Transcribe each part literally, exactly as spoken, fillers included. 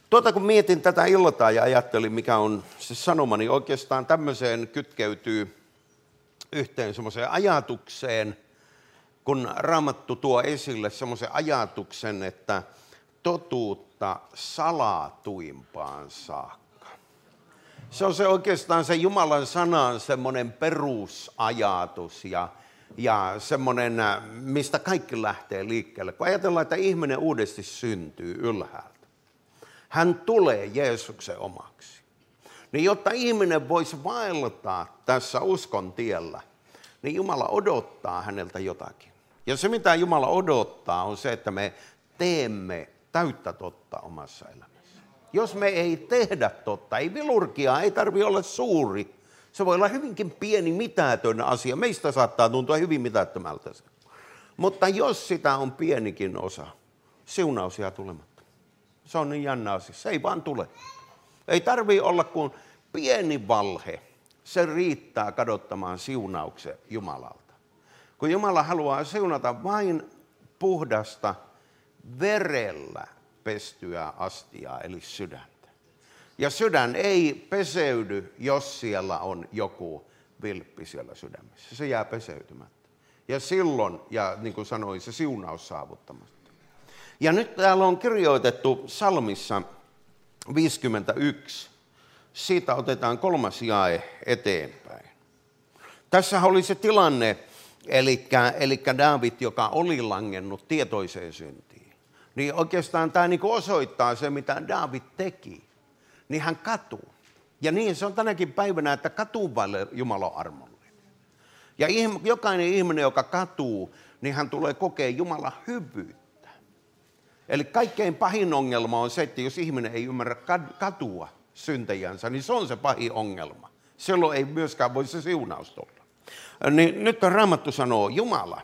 Tuota kun mietin tätä iltaa ja ajattelin, mikä on se sanoma, niin oikeastaan tämmöiseen kytkeytyy yhteen semmoiseen ajatukseen, kun Raamattu tuo esille semmoisen ajatuksen, että totuutta salatuimpaan saakka. Se on se oikeastaan se Jumalan sanan semmoinen perusajatus ja, ja semmoinen, mistä kaikki lähtee liikkeelle. Kun ajatellaan, että ihminen uudesti syntyy ylhäältä, hän tulee Jeesuksen omaksi. Niin jotta ihminen voisi vaeltaa tässä uskon tiellä, niin Jumala odottaa häneltä jotakin. Ja se, mitä Jumala odottaa, on se, että me teemme täyttä totta omassa elämässä. Jos me ei tehdä totta, ei vilurgia, ei tarvitse olla suuri. Se voi olla hyvinkin pieni, mitätön asia. Meistä saattaa tuntua hyvin mitättömältä se. Mutta jos sitä on pienikin osa, siunaus jää tulematta. Se on niin jännä asia. Se ei vaan tule. Ei tarvitse olla kuin pieni valhe. Se riittää kadottamaan siunauksen Jumalalta. Kun Jumala haluaa siunata vain puhdasta verellä pestyä astiaa, eli sydäntä. Ja sydän ei peseydy, jos siellä on joku vilppi siellä sydämessä. Se jää peseytymättä. Ja silloin, ja niin kuin sanoin, se siunaus saavuttamatta. Ja nyt täällä on kirjoitettu Psalmissa viisikymmentäyksi. Siitä otetaan kolmas jae eteenpäin. Tässä oli se tilanne, eli, eli Daavid, joka oli langennut tietoiseen syntiin. Niin oikeastaan tämä niin osoittaa se, mitä Daavid teki. Niin hän katuu. Ja niin se on tänäkin päivänä, että katuu vaille Jumalan armollinen. Ja jokainen ihminen, joka katuu, niin hän tulee kokea Jumalan hyvyyttä. Eli kaikkein pahin ongelma on se, että jos ihminen ei ymmärrä katua syntejänsä, niin se on se pahin ongelma. Silloin ei myöskään voi se siunaus olla. Niin nyt Raamattu sanoo, Jumala,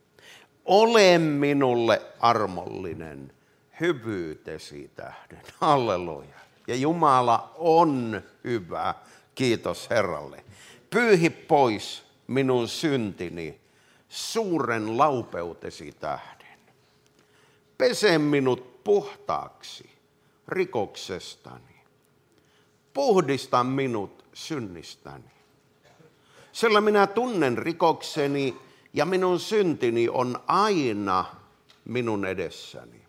ole minulle armollinen hyvyytesi tähden. Halleluja. Ja Jumala on hyvä, kiitos Herralle. Pyyhi pois minun syntini suuren laupeutesi tähden. Pese minut puhtaaksi rikoksestani. Puhdista minut synnistäni. Sillä minä tunnen rikokseni ja minun syntini on aina minun edessäni.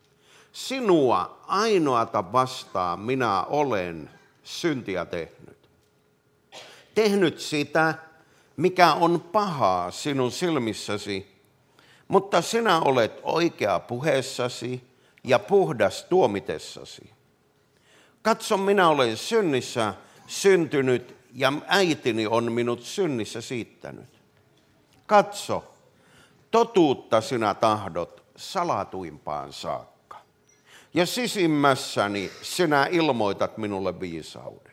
Sinua ainoata vastaan minä olen syntiä tehnyt. Tehnyt sitä, mikä on pahaa sinun silmissäsi, mutta sinä olet oikea puheessasi ja puhdas tuomitessasi. Katso, minä olen synnissä syntynyt ja äitini on minut synnissä siittänyt. Katso, totuutta sinä tahdot salatuimpaan saakka. Ja sisimmässäni sinä ilmoitat minulle viisauden.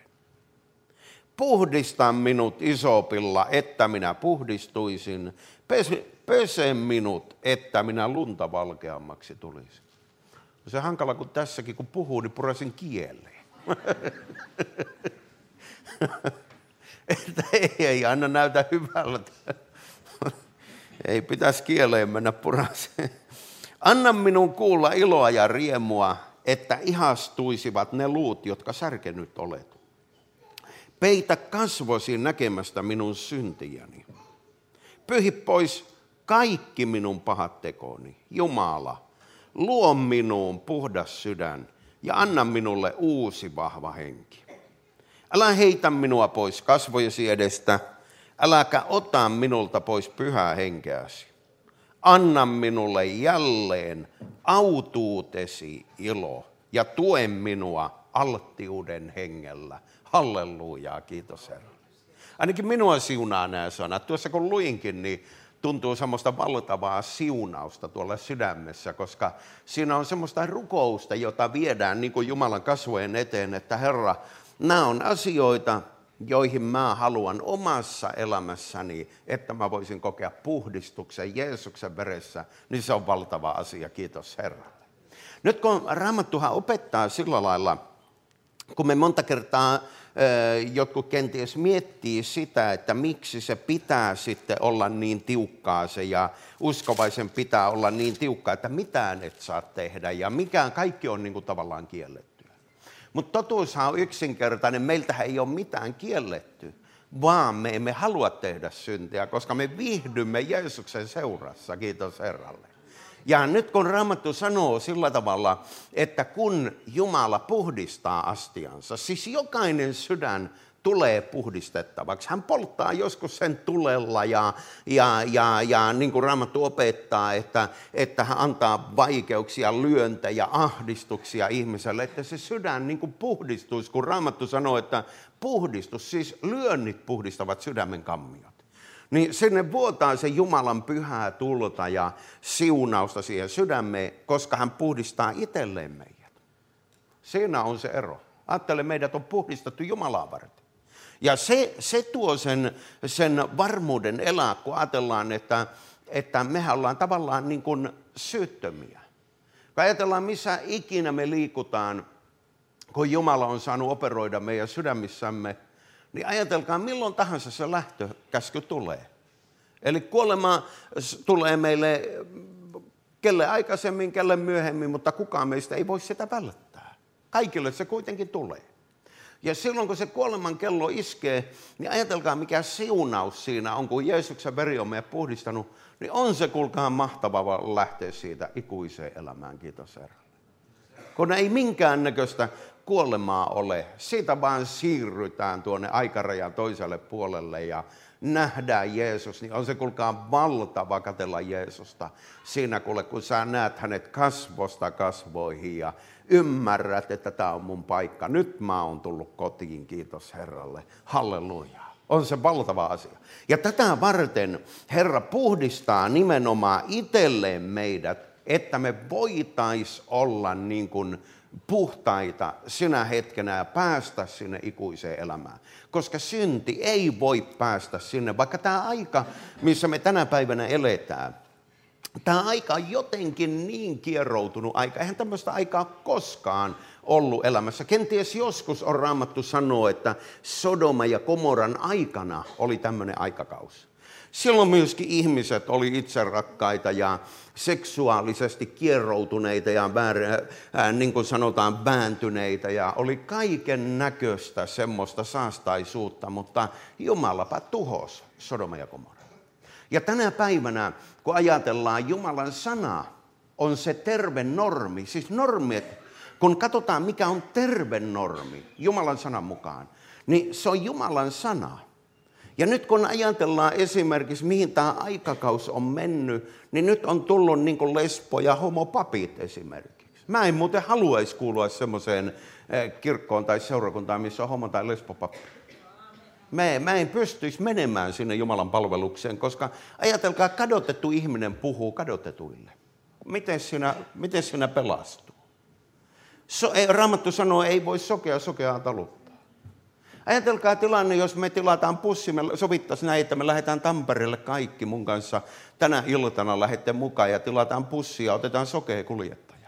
Puhdista minut isopilla, että minä puhdistuisin. Pese, pese minut, että minä lunta valkeammaksi tulisin. Se on hankala, kun tässäkin kun puhuu, niin purasin kieleen. Että ei, ei aina näytä hyvältä. Ei pitäisi kieleen mennä puraseen. Anna minun kuulla iloa ja riemua, että ihastuisivat ne luut, jotka särkenyt olet. Peitä kasvosi näkemästä minun syntiäni. Pyhi pois kaikki minun pahat tekoni. Jumala, luo minuun puhdas sydän ja anna minulle uusi vahva henki. Älä heitä minua pois kasvojesi edestä, äläkä ota minulta pois pyhää henkeäsi. Anna minulle jälleen autuutesi ilo ja tue minua alttiuden hengellä. Hallelujaa, kiitos Herra. Ainakin minua siunaa nämä sanat. Tuossa kun luinkin, niin tuntuu semmoista valtavaa siunausta tuolla sydämessä, koska siinä on semmoista rukousta, jota viedään niin kuin Jumalan kasvojen eteen, että Herra, nämä on asioita, joihin mä haluan omassa elämässäni, että mä voisin kokea puhdistuksen Jeesuksen veressä, niin se on valtava asia, kiitos Herralle. Nyt kun Raamattuhan opettaa sillä lailla, kun me monta kertaa jotkut kenties miettii sitä, että miksi se pitää sitten olla niin tiukkaa se ja uskovaisen pitää olla niin tiukkaa, että mitään et saa tehdä ja mikään kaikki on niin kuin tavallaan kiellettyä. Mutta totuushan on yksinkertainen, meiltähän ei ole mitään kielletty, vaan me emme halua tehdä syntiä, koska me viihdymme Jeesuksen seurassa, kiitos Herralle. Ja nyt kun Raamattu sanoo sillä tavalla, että kun Jumala puhdistaa astiansa, siis jokainen sydän tulee puhdistettavaksi. Hän polttaa joskus sen tulella ja, ja, ja, ja niin kuin Raamattu opettaa, että, että hän antaa vaikeuksia, lyöntejä, ahdistuksia ihmiselle, että se sydän niin kuin puhdistuisi, kun Raamattu sanoo, että puhdistus, siis lyönnit puhdistavat sydämen kammiot. Niin sinne vuotaa se Jumalan pyhää tulta ja siunausta siihen sydämeen, koska hän puhdistaa itselleen meidät. Siinä on se ero. Ajattele, meidät on puhdistettu Jumalaa varten. Ja se, se tuo sen, sen varmuuden elää, kun ajatellaan, että, että mehän ollaan tavallaan niin kuin syyttömiä. Kun ajatellaan, missä ikinä me liikutaan, kun Jumala on saanut operoida meidän sydämissämme, niin ajatelkaa, milloin tahansa se lähtökäsky tulee. Eli kuolema tulee meille kelle aikaisemmin, kelle myöhemmin, mutta kukaan meistä ei voi sitä välttää. Kaikille se kuitenkin tulee. Ja silloin, kun se kuoleman kello iskee, niin ajatelkaa, mikä siunaus siinä on, kun Jeesuksen veri on meidät puhdistanut, niin on se, kuulkaa, mahtavaa lähteä siitä ikuiseen elämään. Kiitos Herralle. Kun ei minkäännäköistä kuolemaa ole, siitä vaan siirrytään tuonne aikarajan toiselle puolelle ja nähdään Jeesus, niin on se, kuulkaa, valtava katsella Jeesusta siinä, kuule, kun sä näet hänet kasvosta kasvoihin ja ymmärrät, että tämä on mun paikka. Nyt mä oon tullut kotiin, kiitos Herralle. Halleluja. On se valtava asia. Ja tätä varten Herra puhdistaa nimenomaan itselleen meidät, että me voitais olla niin kuin puhtaita sinä hetkenä ja päästä sinne ikuiseen elämään. Koska synti ei voi päästä sinne, vaikka tämä aika, missä me tänä päivänä eletään, tämä aika on jotenkin niin kieroutunut aika. Eihän tämmöistä aikaa koskaan ollut elämässä. Kenties joskus on Raamattu sanoo, että Sodoma ja Gomoran aikana oli tämmöinen aikakausi. Silloin myöskin ihmiset oli itserakkaita ja seksuaalisesti kieroutuneita ja väärä, ää, niin kuin sanotaan vääntyneitä ja oli kaiken näköistä semmoista saastaisuutta, mutta Jumalapa tuhosi Sodoma ja Gomorra. Ja tänä päivänä, kun ajatellaan, Jumalan sana on se terve normi, siis normi, kun katsotaan mikä on terve normi Jumalan sanan mukaan, niin se on Jumalan sana. Ja nyt kun ajatellaan esimerkiksi, mihin tämä aikakaus on mennyt, niin nyt on tullut niin kuin lesbo- ja homopapit esimerkiksi. Mä en muuten haluaisi kuulua semmoiseen kirkkoon tai seurakuntaan, missä on homo- tai lesbopappi. Mä, mä en pystyisi menemään sinne Jumalan palvelukseen, koska ajatelkaa, kadotettu ihminen puhuu kadotetuille. Miten sinä, miten sinä pelastuu? So, Raamattu sanoo, ei voi sokea sokeaa taluttaa. Ajatelkaa tilanne, jos me tilataan pussi, me sovittaisiin näin, että me lähdetään Tampereelle kaikki mun kanssa tänä iltana lähdette mukaan ja tilataan pussia ja otetaan sokea kuljettaja.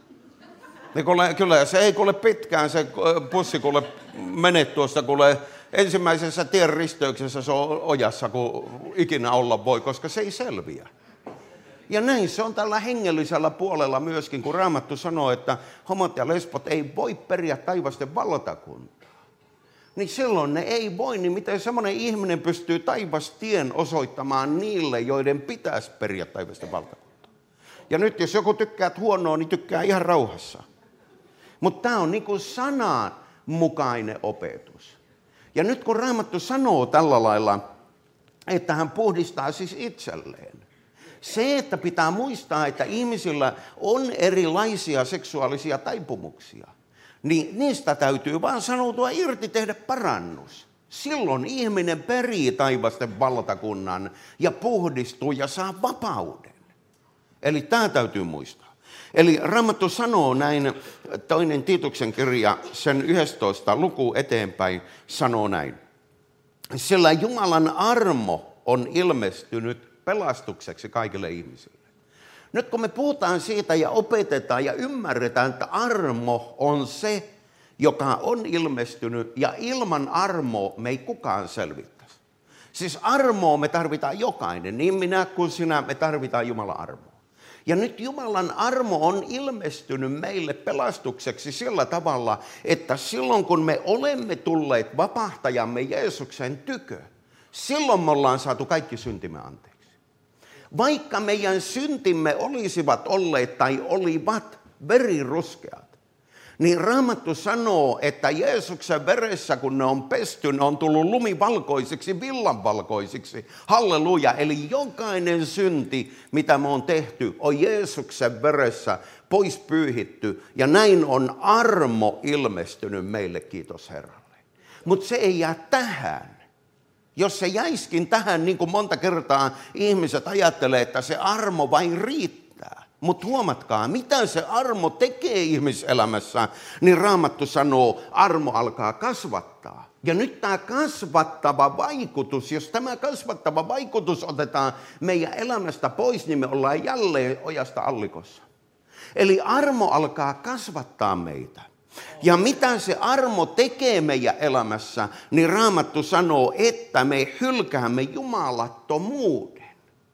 Niin kuule, kyllä se ei kuule pitkään se pussi kuule mene tuosta kuule ensimmäisessä tien risteyksessä se on ojassa, kun ikinä olla voi, koska se ei selviä. Ja näin se on tällä hengellisellä puolella myöskin, kun Raamattu sanoo, että homot ja lesbot ei voi periä taivasten valtakuntaa. Niin silloin ne ei voi, niin miten semmoinen ihminen pystyy taivastien osoittamaan niille, joiden pitäisi periä taivasten valtakuntaa. Ja nyt jos joku tykkää huonoa, niin tykkää ihan rauhassa. Mutta tämä on niin kuin sanan mukainen opetus. Ja nyt kun Raamattu sanoo tällä lailla, että hän puhdistaa siis itselleen. Se, että pitää muistaa, että ihmisillä on erilaisia seksuaalisia taipumuksia, niin niistä täytyy vaan sanoutua irti, tehdä parannus. Silloin ihminen perii taivasten valtakunnan ja puhdistuu ja saa vapauden. Eli tämä täytyy muistaa. Eli Raamattu sanoo näin, toinen Tiituksen kirja, sen yhdestoista luku eteenpäin, sanoo näin. Sillä Jumalan armo on ilmestynyt pelastukseksi kaikille ihmisille. Nyt kun me puhutaan siitä ja opetetaan ja ymmärretään, että armo on se, joka on ilmestynyt ja ilman armoa me ei kukaan selvittäisi. Siis armoa me tarvitaan jokainen, niin minä kuin sinä me tarvitaan Jumalan armoa. Ja nyt Jumalan armo on ilmestynyt meille pelastukseksi sillä tavalla, että silloin kun me olemme tulleet vapahtajamme Jeesuksen tykö, silloin me ollaan saatu kaikki syntimme anteeksi. Vaikka meidän syntimme olisivat olleet tai olivat veriruskeat, niin Raamattu sanoo, että Jeesuksen veressä, kun ne on pesty, ne on tullut lumivalkoisiksi, villanvalkoisiksi. Halleluja! Eli jokainen synti, mitä me on tehty, on Jeesuksen veressä pois pyyhitty. Ja näin on armo ilmestynyt meille, kiitos Herralle. Mutta se ei jää tähän. Jos se jäiskin tähän, niin kuin monta kertaa ihmiset ajattelee, että se armo vain riittää. Mutta huomatkaa, mitä se armo tekee ihmiselämässä, niin Raamattu sanoo, armo alkaa kasvattaa. Ja nyt tämä kasvattava vaikutus, jos tämä kasvattava vaikutus otetaan meidän elämästä pois, niin me ollaan jälleen ojasta allikossa. Eli armo alkaa kasvattaa meitä. Ja mitä se armo tekee meidän elämässä, niin Raamattu sanoo, että me hylkäämme jumalattomuuden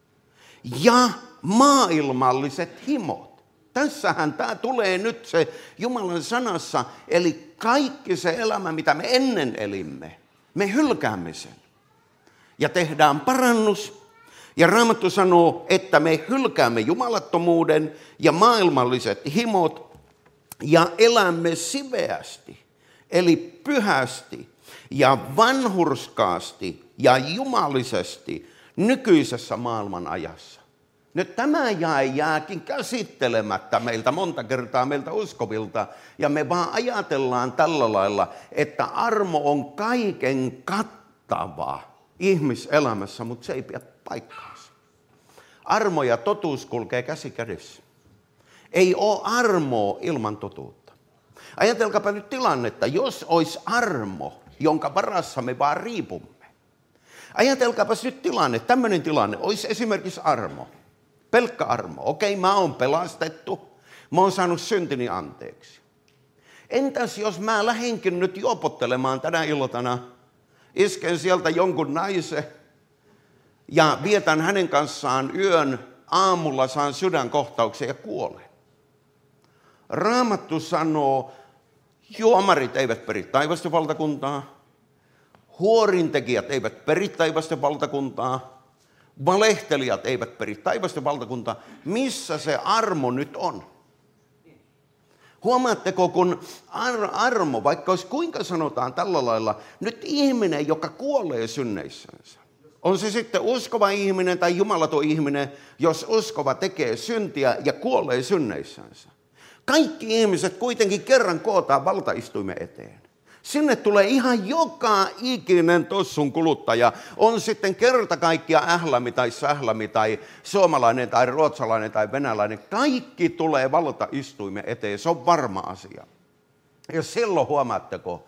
ja maailmalliset himot. Tässähän tämä tulee nyt se Jumalan sanassa, eli kaikki se elämä, mitä me ennen elimme, me hylkäämme sen. Ja tehdään parannus. Ja Raamattu sanoo, että me hylkäämme jumalattomuuden ja maailmalliset himot ja elämme siveästi, eli pyhästi ja vanhurskaasti ja jumalisesti nykyisessä maailman ajassa. Nyt tämä jae jääkin käsittelemättä meiltä monta kertaa meiltä uskovilta, ja me vaan ajatellaan tällä lailla, että armo on kaiken kattava ihmiselämässä, mutta se ei pidä paikkaansa. Armo ja totuus kulkee käsi kädessä. Ei ole armoa ilman totuutta. Ajatelkaapa nyt tilannetta, jos olisi armo, jonka varassa me vaan riipumme. Ajatelkaapa nyt tilanne, tämmöinen tilanne, olisi esimerkiksi armo. Pelkkä armo. Okei, mä oon pelastettu. Mä oon saanut syntini anteeksi. Entäs jos mä lähdenkin nyt juopottelemaan tänä iltana, isken sieltä jonkun naisen ja vietän hänen kanssaan yön, aamulla saan sydänkohtauksen ja kuolen. Raamattu sanoo, juomarit eivät peri taivasten valtakuntaa, huorintekijät eivät peri taivasten valtakuntaa, valehtelijat eivät peri taivasten valtakuntaa. Missä se armo nyt on? Huomaatteko, kun ar- armo, vaikka olisi kuinka sanotaan tällä lailla, nyt ihminen, joka kuolee synneissänsä, on se sitten uskova ihminen tai jumalaton ihminen, jos uskova tekee syntiä ja kuolee synneissänsä. Kaikki ihmiset kuitenkin kerran kootaan valtaistuimen eteen. Sinne tulee ihan joka ikinen tossun kuluttaja. On sitten kerta kaikkia ählämi tai sählämi tai suomalainen tai ruotsalainen tai venäläinen. Kaikki tulee valtaistuimen eteen. Se on varma asia. Ja silloin huomaatteko,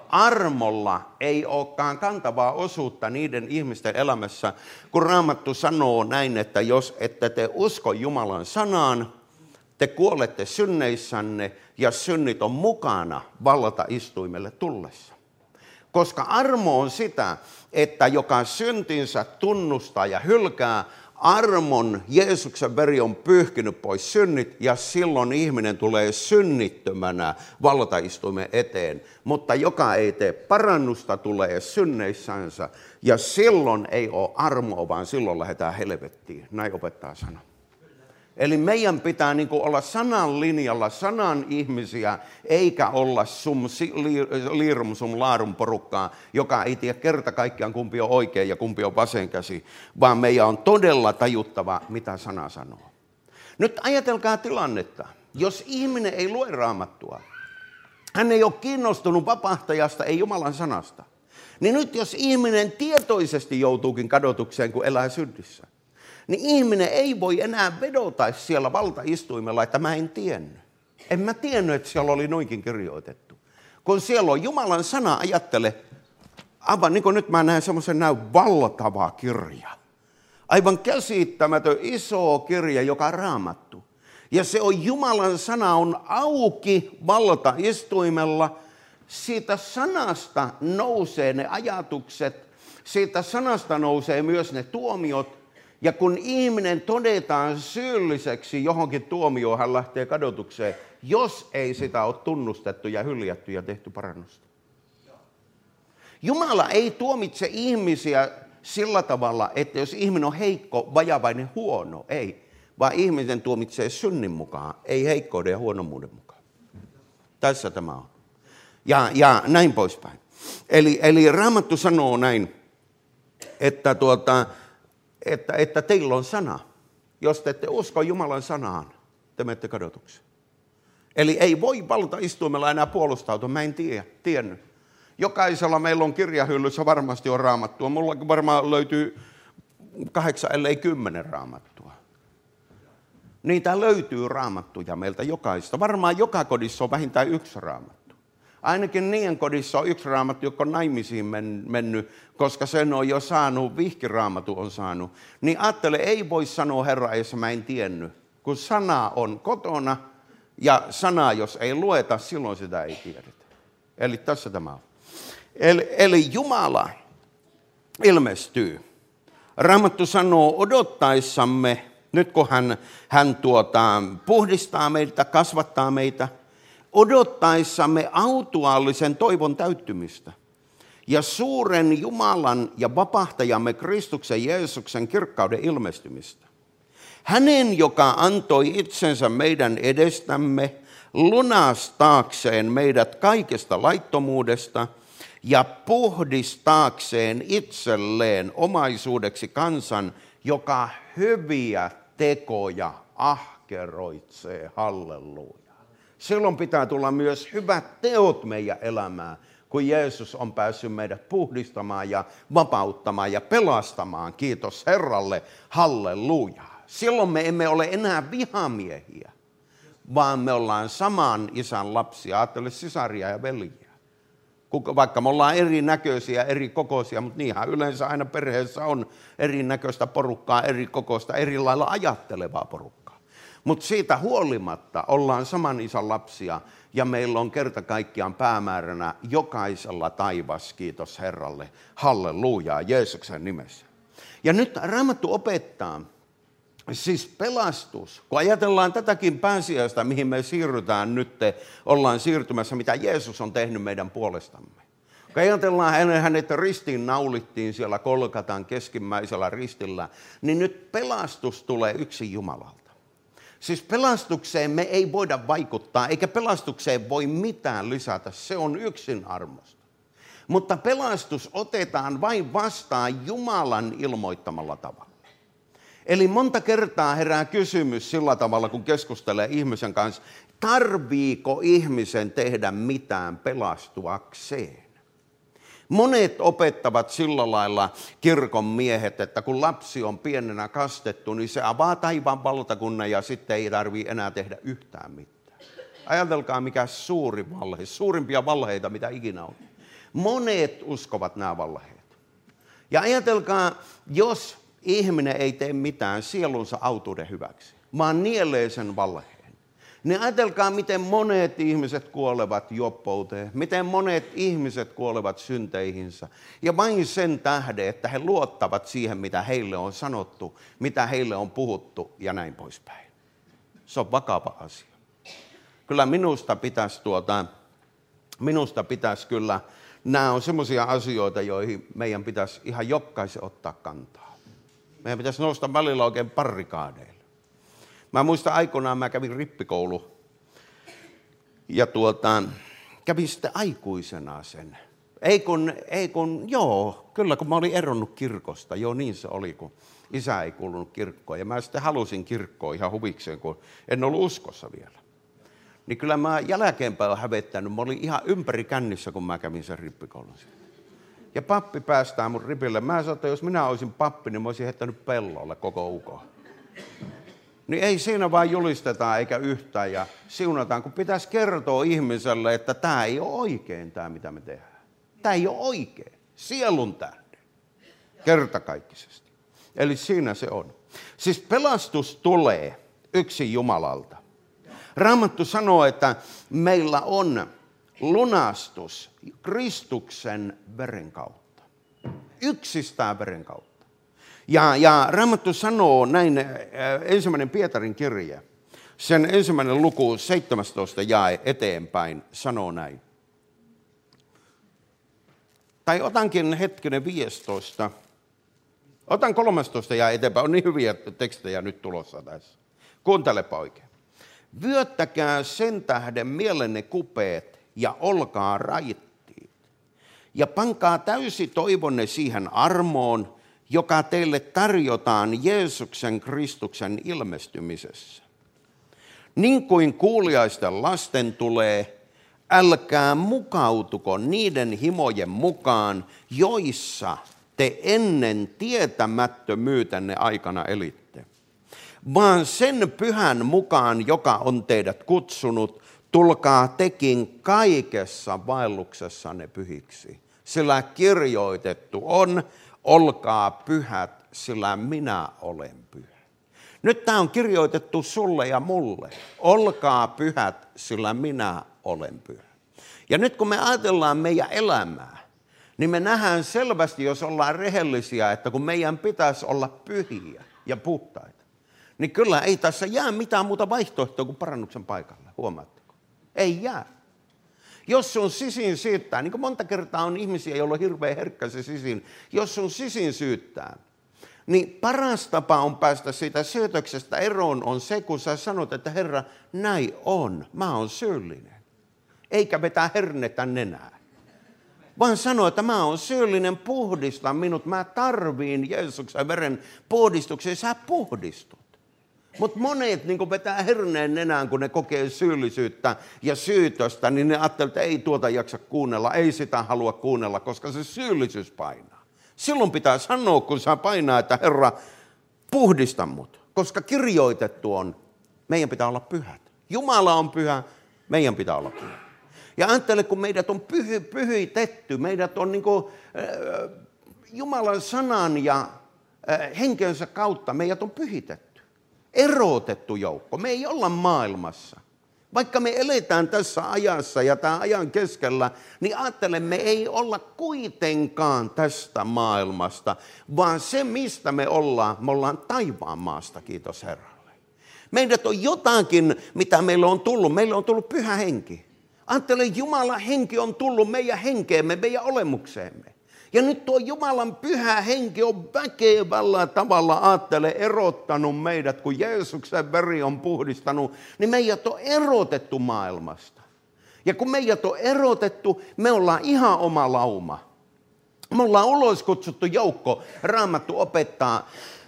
armolla ei olekaan kantavaa osuutta niiden ihmisten elämässä, kun Raamattu sanoo näin, että jos ette te usko Jumalan sanaan, te kuolette synneissänne ja synnit on mukana valtaistuimelle tullessa. Koska armo on sitä, että joka syntinsä tunnustaa ja hylkää, armon Jeesuksen veri on pyyhkinyt pois synnit ja silloin ihminen tulee synnittömänä valtaistuimen eteen. Mutta joka ei tee parannusta, tulee synneissänsä ja silloin ei ole armoa, vaan silloin lähdetään helvettiin. Näin opettaa sana. Eli meidän pitää niin kuin olla sanan linjalla, sanan ihmisiä, eikä olla sum liirum sum laarum porukkaa, joka ei tiedä kerta kaikkiaan kumpi on oikein ja kumpi on vasen käsi, vaan meidän on todella tajuttava, mitä sana sanoo. Nyt ajatelkaa tilannetta. Jos ihminen ei lue Raamattua, hän ei ole kiinnostunut vapahtajasta, ei Jumalan sanasta, niin nyt jos ihminen tietoisesti joutuukin kadotukseen, kun elää syntissä, niin ihminen ei voi enää vedota siellä valtaistuimella, että mä en tiennyt. En mä tiennyt, että siellä oli noinkin kirjoitettu. Kun siellä on Jumalan sana, ajattele, aivan niin kuin nyt mä näen semmoisen näin valtava kirja. Aivan käsittämätön iso kirja, joka on Raamattu. Ja se on Jumalan sana on auki valtaistuimella. Siitä sanasta nousee ne ajatukset, siitä sanasta nousee myös ne tuomiot. Ja kun ihminen todetaan syylliseksi johonkin tuomioon, hän lähtee kadotukseen, jos ei sitä ole tunnustettu ja hyljätty ja tehty parannusta. Jumala ei tuomitse ihmisiä sillä tavalla, että jos ihminen on heikko, vajavainen, huono, ei. Vaan ihminen tuomitsee synnin mukaan, ei heikkouden ja huonommuuden mukaan. Tässä tämä on. Ja, ja näin poispäin. Eli, eli Raamattu sanoo näin, että, tuota, että, että teillä on sana. Jos te ette usko Jumalan sanaan, te menette kadotukseen. Eli ei voi valtaistuimella enää puolustautua, mä en tiedä, tiennyt. Jokaisella meillä on kirjahyllyssä varmasti on raamattua. Mullakin varmaan löytyy kahdeksan, ellei kymmenen raamattua. Niitä löytyy raamattuja meiltä jokaista. Varmaan joka kodissa on vähintään yksi raamattu. Ainakin niiden kodissa on yksi raamattu, joka on naimisiin mennyt, koska sen on jo saanut, vihkiraamatu on saanut. Niin ajattele, ei voi sanoa Herra, jos mä en tiennyt. Kun sana on kotona ja sanaa, jos ei lueta, silloin sitä ei tiedetä. Eli tässä tämä on. Eli, eli Jumala ilmestyy. Raamattu sanoo odottaessamme, nyt kun hän, hän tuota, puhdistaa meitä, kasvattaa meitä, odottaessamme autuaallisen toivon täyttymistä ja suuren Jumalan ja vapahtajamme Kristuksen Jeesuksen kirkkauden ilmestymistä. Hänen, joka antoi itsensä meidän edestämme lunastaakseen meidät kaikesta laittomuudesta ja puhdistaakseen itselleen omaisuudeksi kansan, joka hyviä tekoja ahkeroitsee. Halleluja. Silloin pitää tulla myös hyvät teot meidän elämään, kun Jeesus on päässyt meidät puhdistamaan ja vapauttamaan ja pelastamaan. Kiitos Herralle. Halleluja. Silloin me emme ole enää vihamiehiä, vaan me ollaan saman isän lapsia. Ajattele sisaria ja veljiä. Vaikka me ollaan erinäköisiä, eri kokoisia, mutta niinhän yleensä aina perheessä on erinäköistä porukkaa, eri kokoista, eri lailla ajattelevaa porukkaa. Mutta siitä huolimatta ollaan saman isän lapsia ja meillä on kerta kaikkiaan päämääränä jokaisella taivas, kiitos Herralle, hallelujaa, Jeesuksen nimessä. Ja nyt Raamattu opettaa, siis pelastus, kun ajatellaan tätäkin pääsiäistä, mihin me siirrytään nyt, ollaan siirtymässä, mitä Jeesus on tehnyt meidän puolestamme. Kun ajatellaan hänet ristiin naulittiin siellä Kolkatan keskimmäisellä ristillä, niin nyt pelastus tulee yksin Jumalalta. Siis pelastukseen me ei voida vaikuttaa, eikä pelastukseen voi mitään lisätä, se on yksin armosta. Mutta pelastus otetaan vain vastaan Jumalan ilmoittamalla tavalla. Eli monta kertaa herää kysymys sillä tavalla, kun keskustelee ihmisen kanssa, tarviiko ihmisen tehdä mitään pelastuakseen? Monet opettavat sillä lailla kirkon miehet, että kun lapsi on pienenä kastettu, niin se avaa taivaan valtakunnan ja sitten ei tarvitse enää tehdä yhtään mitään. Ajatelkaa mikä suuri valhe, suurimpia valheita mitä ikinä on. Monet uskovat nämä valheet. Ja ajatelkaa, jos ihminen ei tee mitään sielunsa autuuden hyväksi, vaan nielee sen valheen. Niin ajatelkaa, miten monet ihmiset kuolevat joppouteen, miten monet ihmiset kuolevat synteihinsä. Ja vain sen tähden, että he luottavat siihen, mitä heille on sanottu, mitä heille on puhuttu ja näin poispäin. Se on vakava asia. Kyllä minusta pitäisi, tuota, minusta pitäisi kyllä, nämä on semmoisia asioita, joihin meidän pitäisi ihan jokaisen ottaa kantaa. Meidän pitäisi nousta välillä oikein parrikaadeille. Mä muistan aikoinaan, mä kävin rippikoulu ja tuota, kävin sitten aikuisena sen. Ei kun, ei kun, joo, kyllä kun mä olin eronnut kirkosta, joo niin se oli, kun isä ei kuulunut kirkkoon. Ja mä sitten halusin kirkkoon ihan huvikseen, kun en ollut uskossa vielä. Niin kyllä mä jälkeenpäin olen hävettänyt, mä olin ihan ympäri kännissä, kun mä kävin sen rippikoulun. Ja pappi päästää mun ripille. Mä sanoin, että jos minä olisin pappi, niin mä olisin heittänyt pellolle koko ukon. Niin ei siinä vaan julisteta eikä yhtään ja siunataan, kun pitäisi kertoa ihmiselle, että tämä ei ole oikein tämä, mitä me tehdään. Tämä ei ole oikein. Sielun tähden. Kertakaikkisesti. Eli siinä se on. Siis pelastus tulee yksin Jumalalta. Raamattu sanoo, että meillä on lunastus Kristuksen veren kautta. Yksistään veren kautta. Ja, ja Raamattu sanoo näin, ensimmäinen Pietarin kirje, sen ensimmäinen luku seitsemästoista jae eteenpäin sanoo näin. Tai otankin hetkinen viisitoista. Otan kolmastoista jae eteenpäin, on niin hyviä tekstejä nyt tulossa tässä. Kuuntelepa oikein. Vyöttäkää sen tähden mielenne kupeet ja olkaa raittiit. Ja pankaa täysi toivonne siihen armoon, joka teille tarjotaan Jeesuksen Kristuksen ilmestymisessä. Niin kuin kuuliaisten lasten tulee, älkää mukautuko niiden himojen mukaan, joissa te ennen tietämättömyytenne aikana elitte, vaan sen pyhän mukaan, joka on teidät kutsunut, tulkaa tekin kaikessa vaelluksessanne pyhiksi. Sillä kirjoitettu on, olkaa pyhät, sillä minä olen pyhä. Nyt tämä on kirjoitettu sulle ja mulle. Olkaa pyhät, sillä minä olen pyhä. Ja nyt kun me ajatellaan meidän elämää, niin me nähdään selvästi, jos ollaan rehellisiä, että kun meidän pitäisi olla pyhiä ja puhtaita, niin kyllä ei tässä jää mitään muuta vaihtoehtoa kuin parannuksen paikalle. Huomaatteko? Ei jää. Jos sun sisin syyttää, niin kuin monta kertaa on ihmisiä, joilla on hirveän herkkä se sisin, jos sun sisin syyttää, niin paras tapa on päästä siitä syytöksestä eroon on se, kun sä sanot, että Herra, näin on, mä oon syyllinen. Eikä vetää hernettä nenää, vaan sanoo, että mä oon syyllinen, puhdista minut, mä tarviin Jeesuksen veren puhdistuksen, sä puhdistut. Mutta monet niin vetää herneen nenään, kun ne kokee syyllisyyttä ja syytöstä, niin ne ajattelee, että ei tuota jaksa kuunnella, ei sitä halua kuunnella, koska se syyllisyys painaa. Silloin pitää sanoa, kun saa painaa, että Herra, puhdista mut, koska kirjoitettu on, meidän pitää olla pyhät. Jumala on pyhä, meidän pitää olla pyhä. Ja ajattele, kun meidät on pyhy, pyhitetty, meidät on niin kuin, äh, Jumalan sanan ja äh, henkensä kautta, meidät on pyhitetty. Erotettu joukko. Me ei olla maailmassa. Vaikka me eletään tässä ajassa ja tämän ajan keskellä, niin ajattelen, me ei olla kuitenkaan tästä maailmasta, vaan se, mistä me ollaan, me ollaan taivaan maasta, kiitos Herralle. Meidät on jotakin, mitä meillä on tullut. Meillä on tullut pyhä henki. Ajattelen, Jumalan henki on tullut meidän henkeemme, meidän olemukseemme. Ja nyt tuo Jumalan pyhä henki on väkevällä tavalla, ajattele, erottanut meidät, kun Jeesuksen veri on puhdistanut, niin meidät on erotettu maailmasta. Ja kun meidät on erotettu, me ollaan ihan oma lauma. Me ollaan ulos kutsuttu joukko, Raamattu opettaa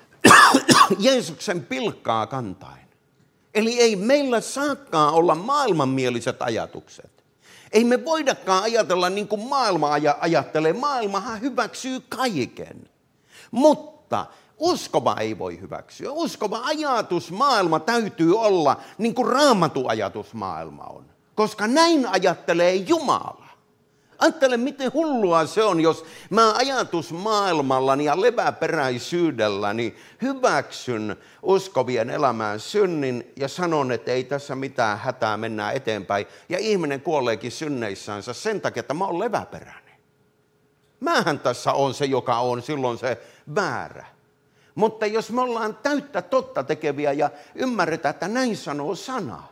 Jeesuksen pilkkaa kantain. Eli ei meillä saakaan olla maailmanmieliset ajatukset. Ei me voidakaan ajatella niin kuin maailma ajattelee. Maailmahan hyväksyy kaiken. Mutta uskova ei voi hyväksyä. Uskova ajatusmaailma täytyy olla niin kuin Raamatun ajatusmaailma on. Koska näin ajattelee Jumala. Ajattele, miten hullua se on, jos mä ajatusmaailmallani ja leväperäisyydelläni hyväksyn uskovien elämään synnin ja sanon, että ei tässä mitään hätää, mennään eteenpäin. Ja ihminen kuoleekin synneissänsä sen takia, että mä oon leväperäinen. Mähän tässä on se, joka on silloin se väärä. Mutta jos me ollaan täyttä totta tekeviä ja ymmärretään, että näin sanoo sana,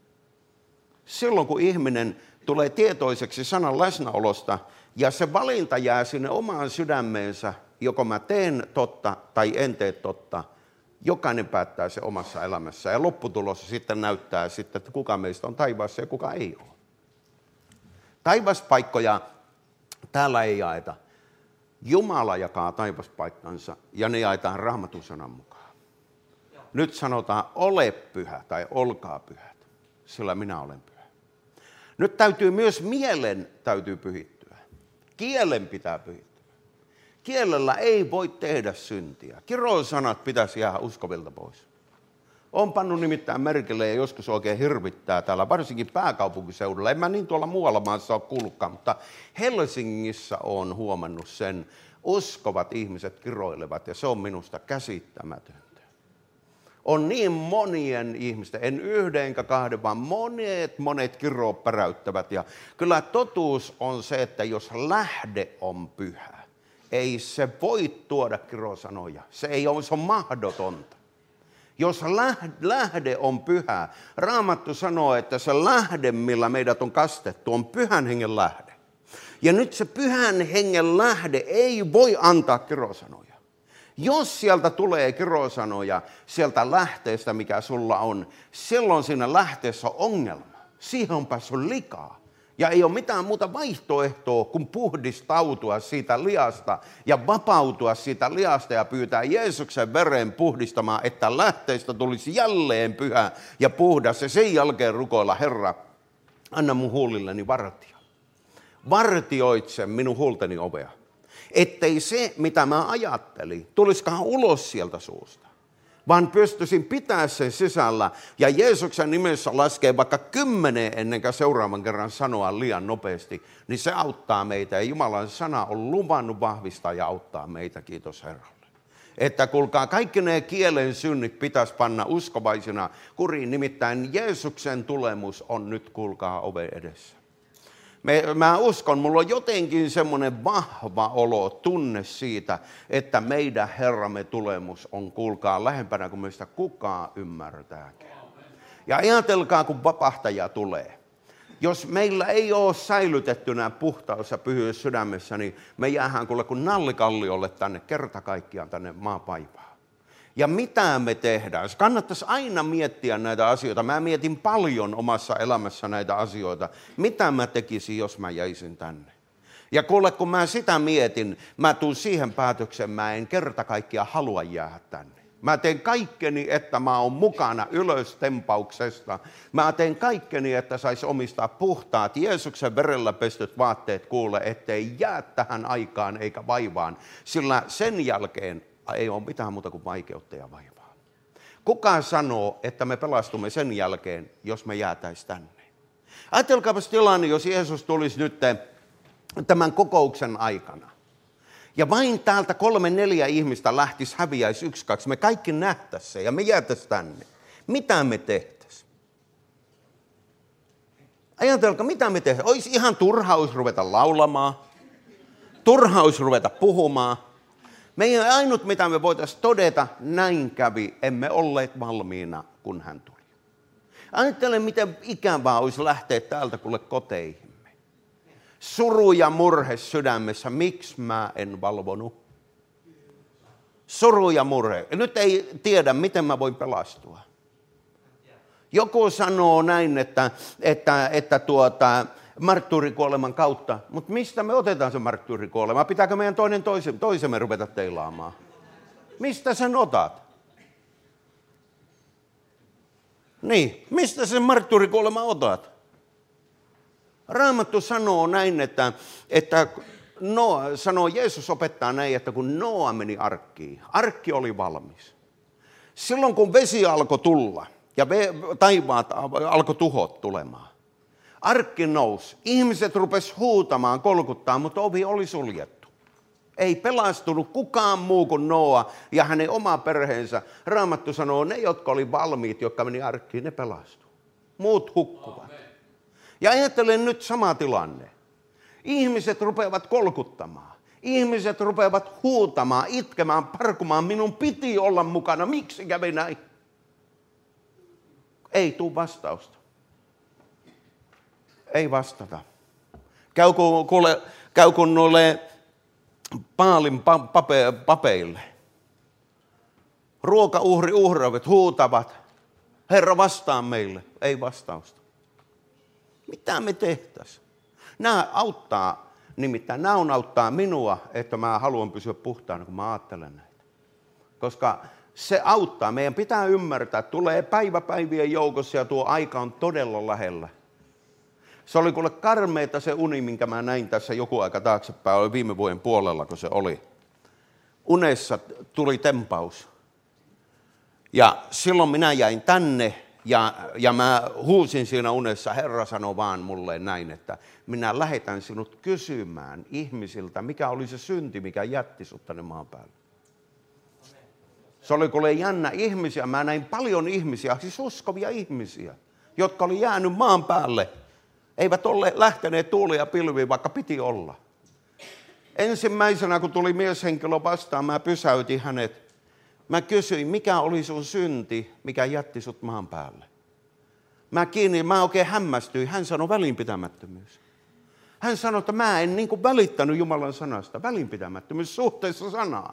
silloin kun ihminen tulee tietoiseksi sanan läsnäolosta ja se valinta jää sinne omaan sydämeensä, joko mä teen totta tai en tee totta, jokainen päättää se omassa elämässä ja lopputulos sitten näyttää sitten, että kuka meistä on taivaassa ja kuka ei ole. Taivaspaikkoja täällä ei jaeta. Jumala jakaa taivaspaikkansa ja ne jaetaan Raamatun sanan mukaan. Nyt sanotaan, ole pyhä tai olkaa pyhät, sillä minä olen pyhä. Nyt täytyy myös mielen täytyy pyhittyä. Kielen pitää pyhittyä. Kielellä ei voi tehdä syntiä. Kirosanat pitäisi jäädä uskovilta pois. Olen pannut nimittäin merkille ja joskus oikein hirvittää täällä, varsinkin pääkaupunkiseudulla. En mä niin tuolla muualla maassa ole kuullutkaan, mutta Helsingissä olen huomannut sen. Uskovat ihmiset kiroilevat ja se on minusta käsittämätöntä. On niin monien ihmisten, en yhden enkä kahden, vaan monet, monet kiroa päräyttävät. Ja kyllä totuus on se, että jos lähde on pyhä, ei se voi tuoda kirosanoja. Se ei ole, se on mahdotonta. Jos lähde on pyhä, Raamattu sanoo, että se lähde, millä meidät on kastettu, on pyhän hengen lähde. Ja nyt se pyhän hengen lähde ei voi antaa kirosanoja. Jos sieltä tulee kirosanoja sieltä lähteestä, mikä sulla on, silloin siinä lähteessä on ongelma. Siihen on päässyt likaa. Ja ei ole mitään muuta vaihtoehtoa kuin puhdistautua siitä liasta ja vapautua siitä liasta ja pyytää Jeesuksen veren puhdistamaan, että lähteestä tulisi jälleen pyhä ja puhdas. Ja sen jälkeen rukoilla, Herra, anna mun huulilleni vartio. Vartioitse minun huulteni ovea. Ettei se, mitä mä ajattelin, tulisikaan ulos sieltä suusta, vaan pystyisin pitää sen sisällä ja Jeesuksen nimessä laskee vaikka kymmenen ennen kuin seuraavan kerran sanoa liian nopeasti, niin se auttaa meitä. Ja Jumalan sana on luvannut vahvistaa ja auttaa meitä, kiitos Herralle. Että kuulkaa, kaikki ne kielen synnit pitäisi panna uskovaisina kuriin, nimittäin Jeesuksen tulemus on nyt, kuulkaa, oven edessä. Me, mä uskon, mulla on jotenkin semmoinen vahva olo, tunne siitä, että meidän Herramme tulemus on, kuulkaa, lähempänä kuin meistä kukaan ymmärtääkään. Ja ajatelkaa, kun vapahtaja tulee. Jos meillä ei ole säilytettynä puhtaus ja pyhyys sydämessä, niin me jäähän kuule kuin nallikalliolle tänne, kerta kaikkiaan tänne maapaivaan. Ja mitä me tehdään? Kannattaisi aina miettiä näitä asioita. Mä mietin paljon omassa elämässä näitä asioita. Mitä mä tekisin, jos mä jäisin tänne? Ja kuule, kun mä sitä mietin, mä tuun siihen päätökseen, mä en kerta kaikkiaan halua jäädä tänne. Mä teen kaikkeni, että mä oon mukana ylöstempauksesta. Mä teen kaikkeni, että sais omistaa puhtaat Jeesuksen verellä pestyt vaatteet, kuule, ettei jää tähän aikaan eikä vaivaan. Sillä sen jälkeen ei ole mitään muuta kuin vaikeutta ja vaivaa. Kuka sanoo, että me pelastumme sen jälkeen, jos me jäätäisiin tänne? Ajatelkaapas tilanne, jos Jeesus tulisi nyt tämän kokouksen aikana. Ja vain täältä kolme, neljä ihmistä lähtisi, häviäisi yksi, kaksi. Me kaikki nähtäisiin se ja me jäätäisiin tänne. Mitä me tehtäisiin? Ajatelkaa, mitä me tehtäisiin? Olisi ihan turhaus ruveta laulamaan. Turhaus ruveta puhumaan. Meidän ainut, mitä me voitaisiin todeta, näin kävi, emme olleet valmiina, kun hän tuli. Ajattele, miten ikävää olisi lähteä täältä kuule koteihimme. Suru ja murhe sydämessä, miksi mä en valvonut? Suru ja murhe. Nyt ei tiedä, miten mä voin pelastua. Joku sanoo näin, että, että, että tuota, marttyyrikuoleman kautta, mutta mistä me otetaan se marttyyrikuolema? Pitääkö meidän toinen toise, toisemme ruveta teilaamaan? Mistä sen otat? Niin, mistä sen marttyyrikuolema otat? Raamattu sanoo näin, että, että Noa, sanoo Jeesus opettaa näin, että kun Noa meni arkkiin, arkki oli valmis. Silloin kun vesi alkoi tulla ja taivaat alkoi tuhot tulemaan, arkki nousi. Ihmiset rupesivat huutamaan, kolkuttaa, mutta ovi oli suljettu. Ei pelastunut kukaan muu kuin Noa ja hänen oma perheensä. Raamattu sanoo, ne, jotka oli valmiit, jotka meni arkkiin, ne pelastuivat. Muut hukkuvat. Ja ajattelen nyt sama tilanne. Ihmiset rupeavat kolkuttamaan. Ihmiset rupeavat huutamaan, itkemään, parkumaan. Minun piti olla mukana. Miksi kävi näin? Ei tule vastausta. Ei vastata. Käy kun, kuule, käy kun noille Paalin pape, papeille. Ruokauhri uhraavat huutavat. Herra, vastaa meille. Ei vastausta. Mitä me tehtäisiin? Nämä auttaa, nimittäin nämä on auttaa minua, että mä haluan pysyä puhtaana, kun mä ajattelen näitä. Koska se auttaa. Meidän pitää ymmärtää, että tulee päivä päivien joukossa ja tuo aika on todella lähellä. Se oli kuule karmeita se uni, minkä mä näin tässä joku aika taaksepäin, oli viime vuoden puolella, kun se oli. Unessa tuli tempaus. Ja silloin minä jäin tänne ja, ja mä huusin siinä unessa, Herra sanoi vaan mulle näin, että minä lähetän sinut kysymään ihmisiltä, mikä oli se synti, mikä jätti sut tänne maan päälle. Se oli kuule jännä ihmisiä, mä näin paljon ihmisiä, siis uskovia ihmisiä, jotka oli jäänyt maan päälle. Eivät ole lähteneet tuulia pilviin, vaikka piti olla. Ensimmäisenä, kun tuli mieshenkilö vastaan, mä pysäytin hänet. Mä kysyin, mikä oli sun synti, mikä jätti sut maan päälle. Mä kiinni, mä oikein hämmästyin. Hän sanoi välinpitämättömyys. Hän sanoi, että mä en niin kuin välittänyt Jumalan sanasta. Välinpitämättömyys suhteessa sanaan.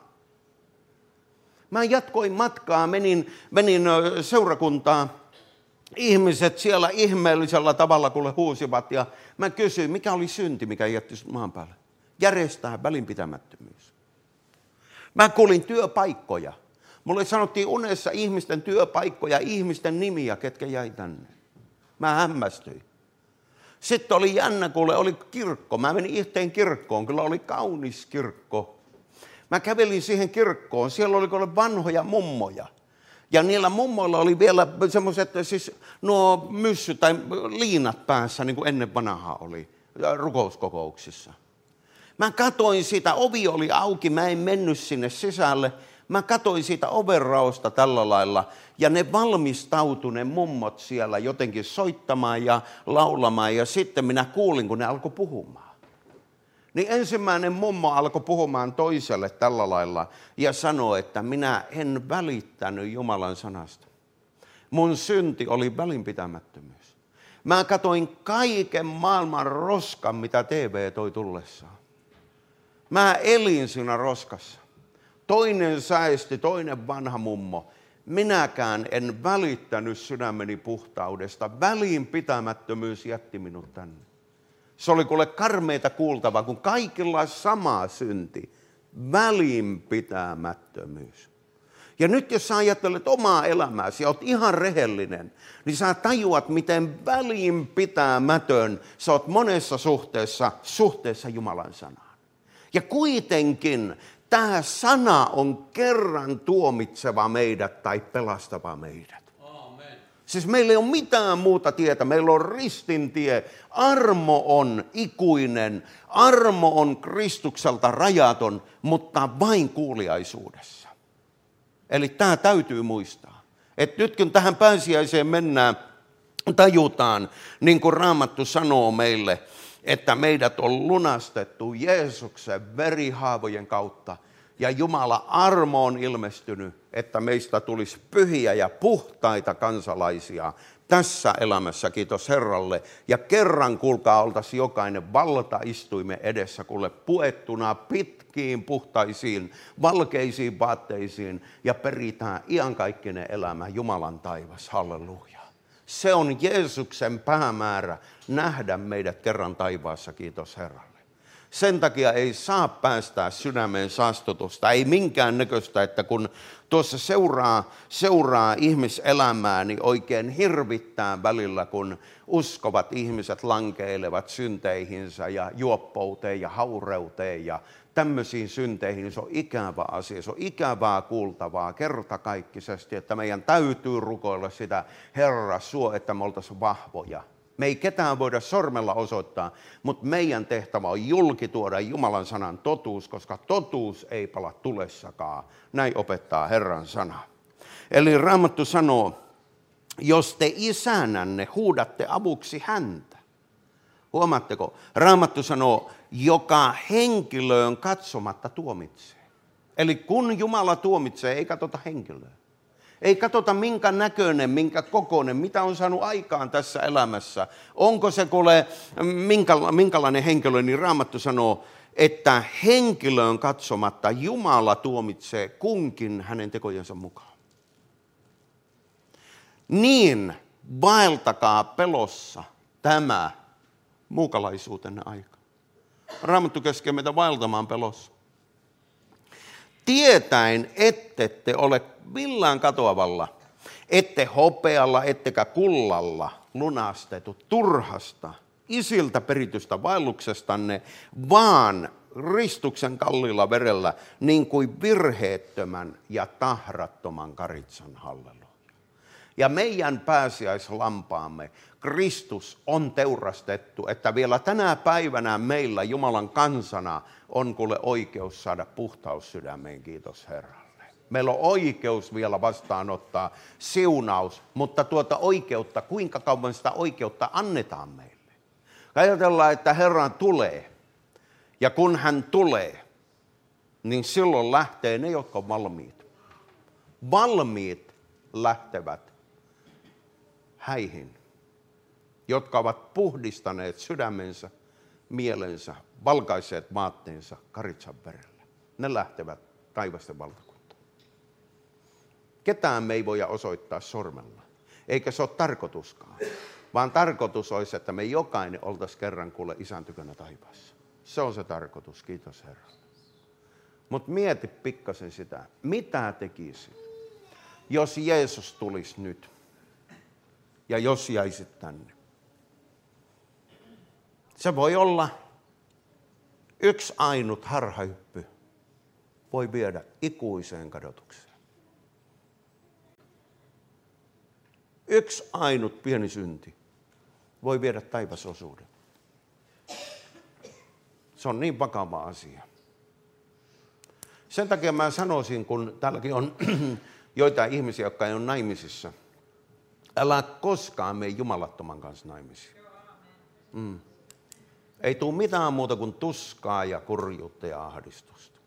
Mä jatkoin matkaa, menin, menin seurakuntaan. Ihmiset siellä ihmeellisellä tavalla, kun he huusivat. Ja mä kysyin, mikä oli synti, mikä jätti sut maan päälle. Järjestää välinpitämättömyys. Mä kuulin työpaikkoja. Mulle sanottiin unessa ihmisten työpaikkoja, ihmisten nimiä, ketkä jäi tänne. Mä hämmästyin. Sitten oli jännä, kun oli kirkko. Mä menin yhteen kirkkoon, kyllä oli kaunis kirkko. Mä kävelin siihen kirkkoon, siellä oli kuule vanhoja mummoja. Ja niillä mummoilla oli vielä semmoiset, siis nuo myssy tai liinat päässä, niin kuin ennen vanhaa oli rukouskokouksissa. Mä katoin sitä, ovi oli auki, mä en mennyt sinne sisälle. Mä katoin siitä ovenraosta tällä lailla ja ne valmistautui ne mummot siellä jotenkin soittamaan ja laulamaan ja sitten minä kuulin, kun ne alkoi puhumaan. Niin ensimmäinen mummo alkoi puhumaan toiselle tällä lailla ja sanoi, että minä en välittänyt Jumalan sanasta. Mun synti oli välinpitämättömyys. Mä katoin kaiken maailman roskan, mitä T V toi tullessaan. Mä elin siinä roskassa. Toinen säesti, toinen vanha mummo. Minäkään en välittänyt sydämeni puhtaudesta. Välinpitämättömyys jätti minut tänne. Se oli kuule karmeita kuultava, kun kaikilla sama synti. Välinpitämättömyys. Ja nyt jos sä ajattelet omaa elämääsi ja oot ihan rehellinen, niin sä tajuat, miten välinpitämätön sä oot monessa suhteessa, suhteessa Jumalan sanaan. Ja kuitenkin tämä sana on kerran tuomitseva meidät tai pelastava meidät. Amen. Siis meillä ei ole mitään muuta tietä. Meillä on ristin tie. Armo on ikuinen. Armo on Kristukselta rajaton, mutta vain kuuliaisuudessa. Eli tämä täytyy muistaa. Että nyt kun tähän pääsiäiseen mennään, tajutaan, niin kuin Raamattu sanoo meille, että meidät on lunastettu Jeesuksen verihaavojen kautta. Ja Jumala armo on ilmestynyt, että meistä tulisi pyhiä ja puhtaita kansalaisia tässä elämässä, kiitos Herralle. Ja kerran, kuulkaa, oltaisiin jokainen valtaistuimen edessä, kuule puettuna pitkiin, puhtaisiin, valkeisiin vaatteisiin ja peritään iankaikkinen elämä Jumalan taivas. Halleluja. Se on Jeesuksen päämäärä nähdä meidät kerran taivaassa, kiitos Herralle. Sen takia ei saa päästää sydämeen saastutusta, ei minkään näköistä, että kun tuossa seuraa, seuraa ihmiselämää, niin oikein hirvittää välillä, kun uskovat ihmiset lankeilevat synteihinsä ja juoppouteen ja haureuteen ja tämmöisiin synteihin, niin se on ikävä asia, se on ikävää kuultavaa kertakaikkisesti, että meidän täytyy rukoilla sitä, Herra, suo, että me oltaisiin vahvoja. Me ei ketään voida sormella osoittaa, mutta meidän tehtävä on julkituoda Jumalan sanan totuus, koska totuus ei pala tulessakaan. Näin opettaa Herran sana. Eli Raamattu sanoo, jos te isänänne huudatte avuksi häntä. Huomaatteko? Raamattu sanoo, joka henkilöön katsomatta tuomitsee. Eli kun Jumala tuomitsee, ei katsota henkilöä. Ei katsota minkä näköinen, minkä kokoinen, mitä on saanut aikaan tässä elämässä. Onko se kuule minkälainen henkilö, niin Raamattu sanoo, että henkilöön katsomatta Jumala tuomitsee kunkin hänen tekojensa mukaan. Niin vaeltakaa pelossa tämä muukalaisuutenne aika. Raamattu käskee meitä vaeltamaan pelossa. Tietäen, ette te ole millään katoavalla, ette hopealla, ettekä kullalla lunastetut turhasta, isiltä peritystä vaelluksestanne, vaan Kristuksen kalliilla verellä, niin kuin virheettömän ja tahrattoman karitsan. Halleluja. Ja meidän pääsiäislampaamme Kristus on teurastettu, että vielä tänä päivänä meillä Jumalan kansana on kuule oikeus saada puhtaus sydämeen, kiitos Herralle. Meillä on oikeus vielä vastaanottaa siunaus, mutta tuota oikeutta, kuinka kauan sitä oikeutta annetaan meille? Ajatellaan, että Herra tulee Ja kun hän tulee, niin silloin lähtee ne, jotka on valmiit. Valmiit lähtevät häihin, jotka ovat puhdistaneet sydämensä, mielensä, valkaiseet vaatteensa karitsan verellä. Ne lähtevät taivasten valtakuntaan. Ketään me ei voida osoittaa sormella, eikä se ole tarkoituskaan, vaan tarkoitus olisi, että me jokainen oltaisiin kerran kuule isän tykönä taivaassa. Se on se tarkoitus, kiitos Herra. Mutta mieti pikkasen sitä, mitä tekisit, jos Jeesus tulisi nyt ja jos jäisit tänne. Se voi olla yksi ainut harhahyppy, voi viedä ikuiseen kadotukseen. Yksi ainut pieni synti voi viedä taivasosuuden. Se on niin vakava asia. Sen takia mä sanoisin, kun täälläkin on joitain ihmisiä, jotka ei ole naimisissa, älä koskaan mene jumalattoman kanssa naimisiin. Mm. Ei tule mitään muuta kuin tuskaa ja kurjuutta ja ahdistusta.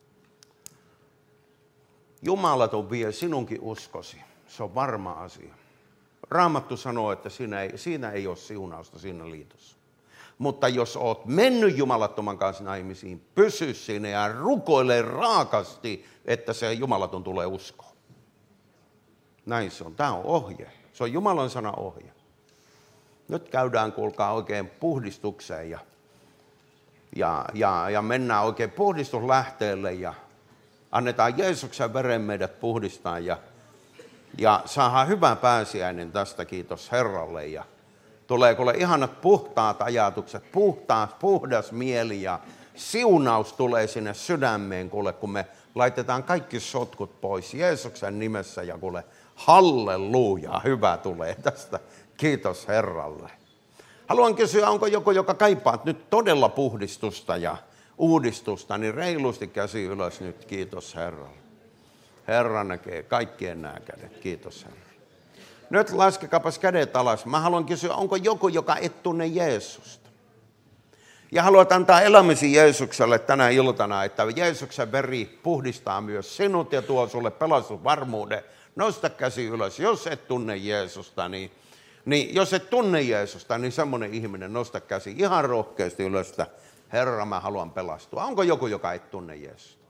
Jumalaton vie sinunkin uskosi. Se on varma asia. Raamattu sanoo, että siinä ei, siinä ei ole siunausta siinä liitossa. Mutta jos oot mennyt jumalattoman kanssa naimisiin, pysy siinä ja rukoile raakasti, että se jumalaton tulee uskoon. Näin se on. Tämä on ohje. Se on Jumalan sana ohje. Nyt käydään, kuulkaa, oikein puhdistukseen ja, ja, ja, ja mennään oikein puhdistuslähteelle ja annetaan Jeesuksen veren meidät puhdistaa ja, ja saadaan hyvä pääsiäinen tästä, kiitos Herralle. Ja tulee kuule ihanat puhtaat ajatukset, puhtaat, puhdas mieli ja siunaus tulee sinne sydämeen, kuule, kun me laitetaan kaikki sotkut pois Jeesuksen nimessä ja kuule, halleluja, hyvä tulee tästä. Kiitos Herralle. Haluan kysyä, onko joku, joka kaipaa nyt todella puhdistusta ja uudistusta, niin reilusti käsi ylös nyt, kiitos Herralle. Herra näkee kaikkien nämä kädet, kiitos Herra. Nyt laskekaapas kädet alas. Mä haluan kysyä, onko joku, joka et tunne Jeesusta? Ja haluat antaa elämäsi Jeesukselle tänä iltana, että Jeesuksen veri puhdistaa myös sinut ja tuo sulle pelastusvarmuuden. Nosta käsi ylös. Jos et tunne Jeesusta, niin, niin jos et tunne Jeesusta, niin semmoinen ihminen nosta käsi ihan rohkeasti ylös. Herra, mä haluan pelastua. Onko joku, joka et tunne Jeesusta?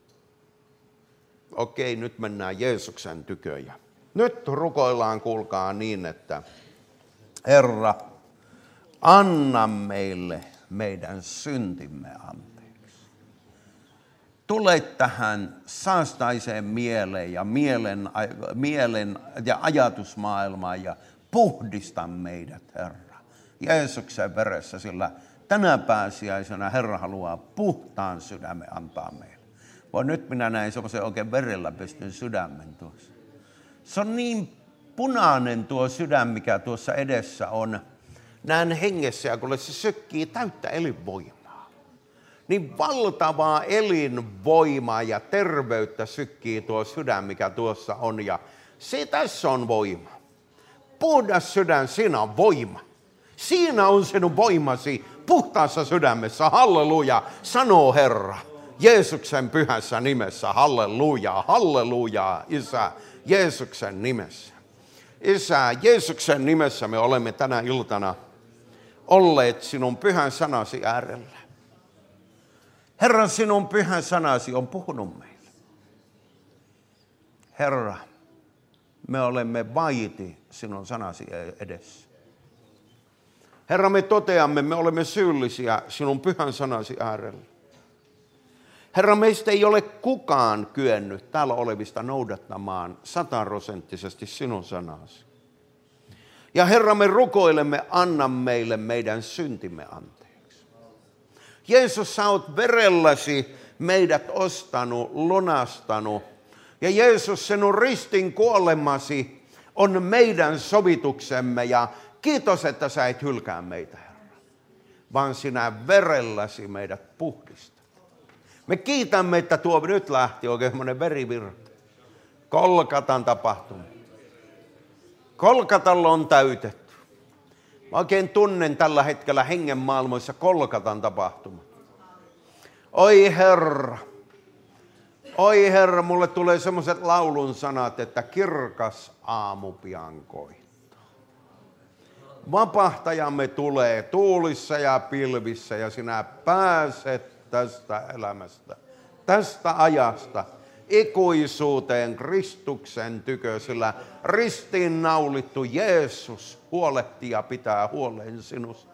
Okei, nyt mennään Jeesuksen tyköön. Nyt rukoillaan, kuulkaa niin, että Herra, anna meille meidän syntimme anteeksi. Tule tähän saastaiseen mieleen ja mielen, mielen ja ajatusmaailmaan ja puhdista meidät, Herra. Jeesuksen veressä, sillä tänä pääsiäisenä Herra haluaa puhtaan sydämen antaa meille. Voi nyt minä näin semmoisen oikein verellä pestyn sydämen tuossa. Se on niin punainen tuo sydän, mikä tuossa edessä on. Näen hengessä, ja kun se sökkii täyttä elinvoimaa. Niin valtavaa elinvoimaa ja terveyttä sykkii tuo sydän, mikä tuossa on. Ja se tässä on voima. Puhdas sydän, siinä on voima. Siinä on sinun voimasi puhtaassa sydämessä. Halleluja, sanoo Herra. Jeesuksen pyhässä nimessä. Halleluja, halleluja, Isä. Jeesuksen nimessä. Isä, Jeesuksen nimessä me olemme tänä iltana olleet sinun pyhän sanasi äärellä. Herra, sinun pyhän sanasi on puhunut meille. Herra, me olemme vaiti sinun sanasi edessä. Herra, me toteamme, me olemme syyllisiä sinun pyhän sanasi äärellä. Herra, meistä ei ole kukaan kyennyt täällä olevista noudattamaan sataprosenttisesti sinun sanasi. Ja Herra, me rukoilemme, anna meille meidän syntimme anteeksi. Jeesus, sä oot verelläsi meidät ostanut, lunastanut. Ja Jeesus, sinun ristin kuolemasi on meidän sovituksemme. Ja kiitos, että sä et hylkää meitä, Herra, vaan sinä verelläsi meidät puhdistat. Me kiitämme, että tuo nyt lähti oikein semmoinen verivirta. Kolkatan tapahtuma. Kolkatalla on täytetty. Mä oikein tunnen tällä hetkellä hengen maailmoissa Kolkatan tapahtuma. Oi Herra, oi Herra, mulle tulee semmoiset laulun sanat, että kirkas aamu pian koittaa. Vapahtajamme tulee tuulissa ja pilvissä ja sinä pääset tästä elämästä, tästä ajasta ikuisuuteen Kristuksen tykö, sillä ristiin naulittu Jeesus huolehtii ja pitää huolen sinusta.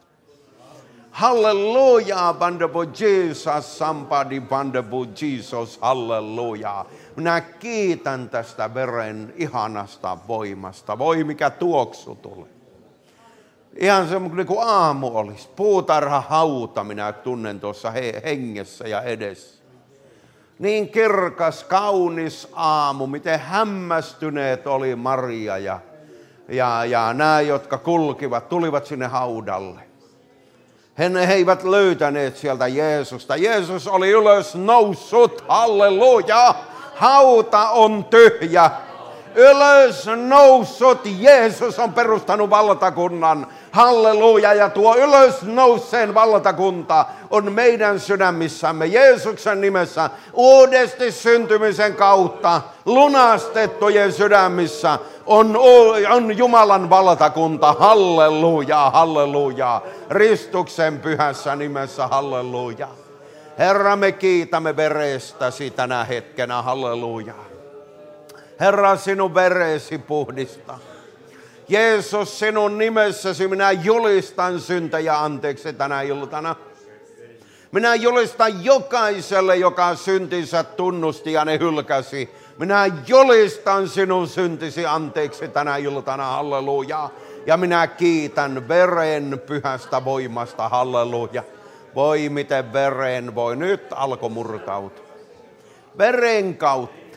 Halleluja, wonderful Jesus, somebody wonderful Jesus, halleluja. Minä kiitän tästä veren ihanasta voimasta. Voi mikä tuoksu tulee. Ihan semmoinen kuin aamu olisi. Puutarha hauta minä tunnen tuossa hengessä ja edessä. Niin kirkas, kaunis aamu, miten hämmästyneet oli Maria ja, ja, ja nämä, jotka kulkivat, tulivat sinne haudalle. He, he eivät löytäneet sieltä Jeesusta. Jeesus oli ylös noussut, halleluja. Hauta on tyhjä. Ylös noussut Jeesus on perustanut valtakunnan. Halleluja, ja tuo ylös nousseen valtakunta on meidän sydämissämme Jeesuksen nimessä uudesti syntymisen kautta lunastettujen sydämissä on, on Jumalan valtakunta. Halleluja, halleluja, Ristuksen pyhässä nimessä, halleluja. Herra, me kiitämme verestäsi tänä hetkenä, halleluja. Herra, sinun veresi puhdista. Jeesus, sinun nimessäsi minä julistan syntejä anteeksi tänä iltana. Minä julistan jokaiselle, joka syntinsä tunnusti ja ne hylkäsi. Minä julistan sinun syntisi anteeksi tänä iltana, halleluja. Ja minä kiitän veren pyhästä voimasta, halleluja. Voi miten veren voi, nyt alkoi murtautua. Veren kautta.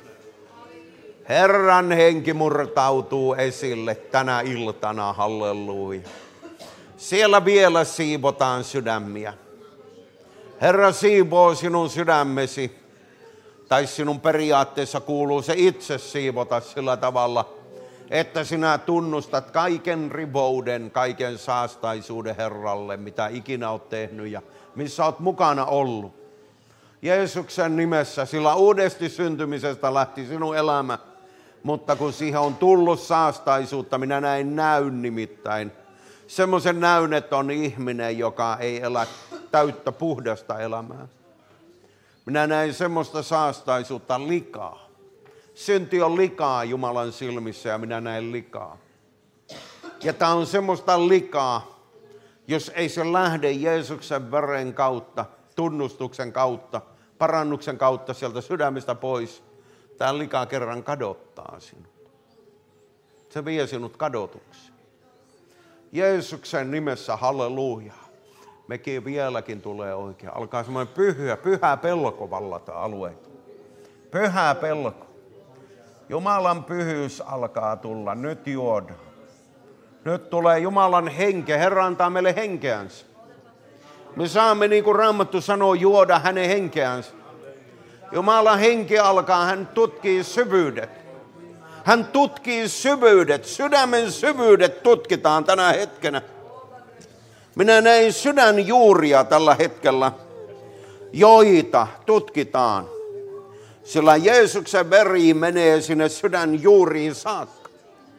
Herran henki murtautuu esille tänä iltana, halleluja. Siellä vielä siivotaan sydämiä. Herra siivoo sinun sydämesi, tai sinun periaatteessa kuuluu se itse siivota sillä tavalla, että sinä tunnustat kaiken rivouden, kaiken saastaisuuden Herralle, mitä ikinä olet tehnyt ja missä olet mukana ollut. Jeesuksen nimessä, sillä uudesti syntymisestä lähti sinun elämä. Mutta kun siihen on tullut saastaisuutta, minä näin näyn nimittäin. Semmoisen näyn, että on ihminen, joka ei elä täyttä puhdasta elämää. Minä näin semmoista saastaisuutta, likaa. Synti on likaa Jumalan silmissä ja minä näin likaa. Ja tämä on semmoista likaa, jos ei se lähde Jeesuksen veren kautta, tunnustuksen kautta, parannuksen kautta sieltä sydämestä pois. Tämä lika kerran kadottaa sinut. Se vie sinut kadotuksi. Jeesuksen nimessä, halleluja. Mekin vieläkin tulee oikein. Alkaa semmoinen pyhä, pyhä pelko vallata alueita. Pyhä pelko. Jumalan pyhyys alkaa tulla. Nyt juodaan. Nyt tulee Jumalan henke. Herra antaa meille henkeänsä. Me saamme, niin kuin Raamattu sanoo, juoda hänen henkeänsä. Jumalan henki alkaa, hän tutkii syvyydet. Hän tutkii syvyydet, sydämen syvyydet tutkitaan tänä hetkenä. Minä näin sydänjuuria tällä hetkellä, joita tutkitaan. Sillä Jeesuksen veri menee sinne sydänjuuriin saakka.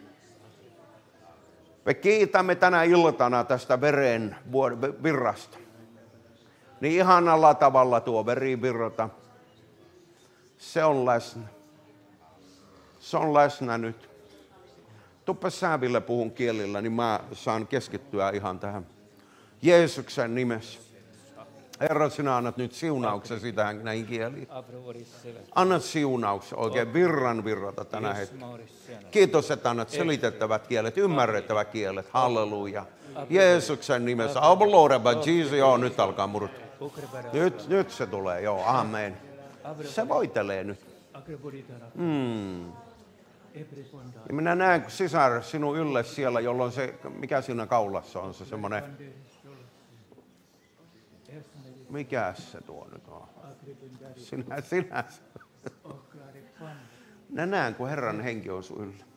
Me kiitämme tänä iltana tästä veren virrasta. Niin ihanalla tavalla tuo veri virrata. Se on läsnä. Se on läsnä nyt. Tuppa sääville puhun kielillä, niin mä saan keskittyä ihan tähän. Jeesuksen nimessä. Herra, sinä annat nyt siunauksesi tähän näihin kieliin. Anna siunauksen oikein virran virrata tänä hetkenä. Kiitos, että annat selitettävät kielet, ymmärrettävät kielet. Halleluja. Jeesuksen nimessä. Avaloreba Jesus. Joo, nyt alkaa murtua. Nyt, nyt se tulee, joo, amen. Se voitelee nyt. Mm. Ja minä näen, kun sisar sinun ylle siellä, jolloin se, mikä siinä kaulassa on, se semmoinen, mikä se tuo nyt on? Sinä, sinä. Minä näen, kun Herran henki on sun yllä.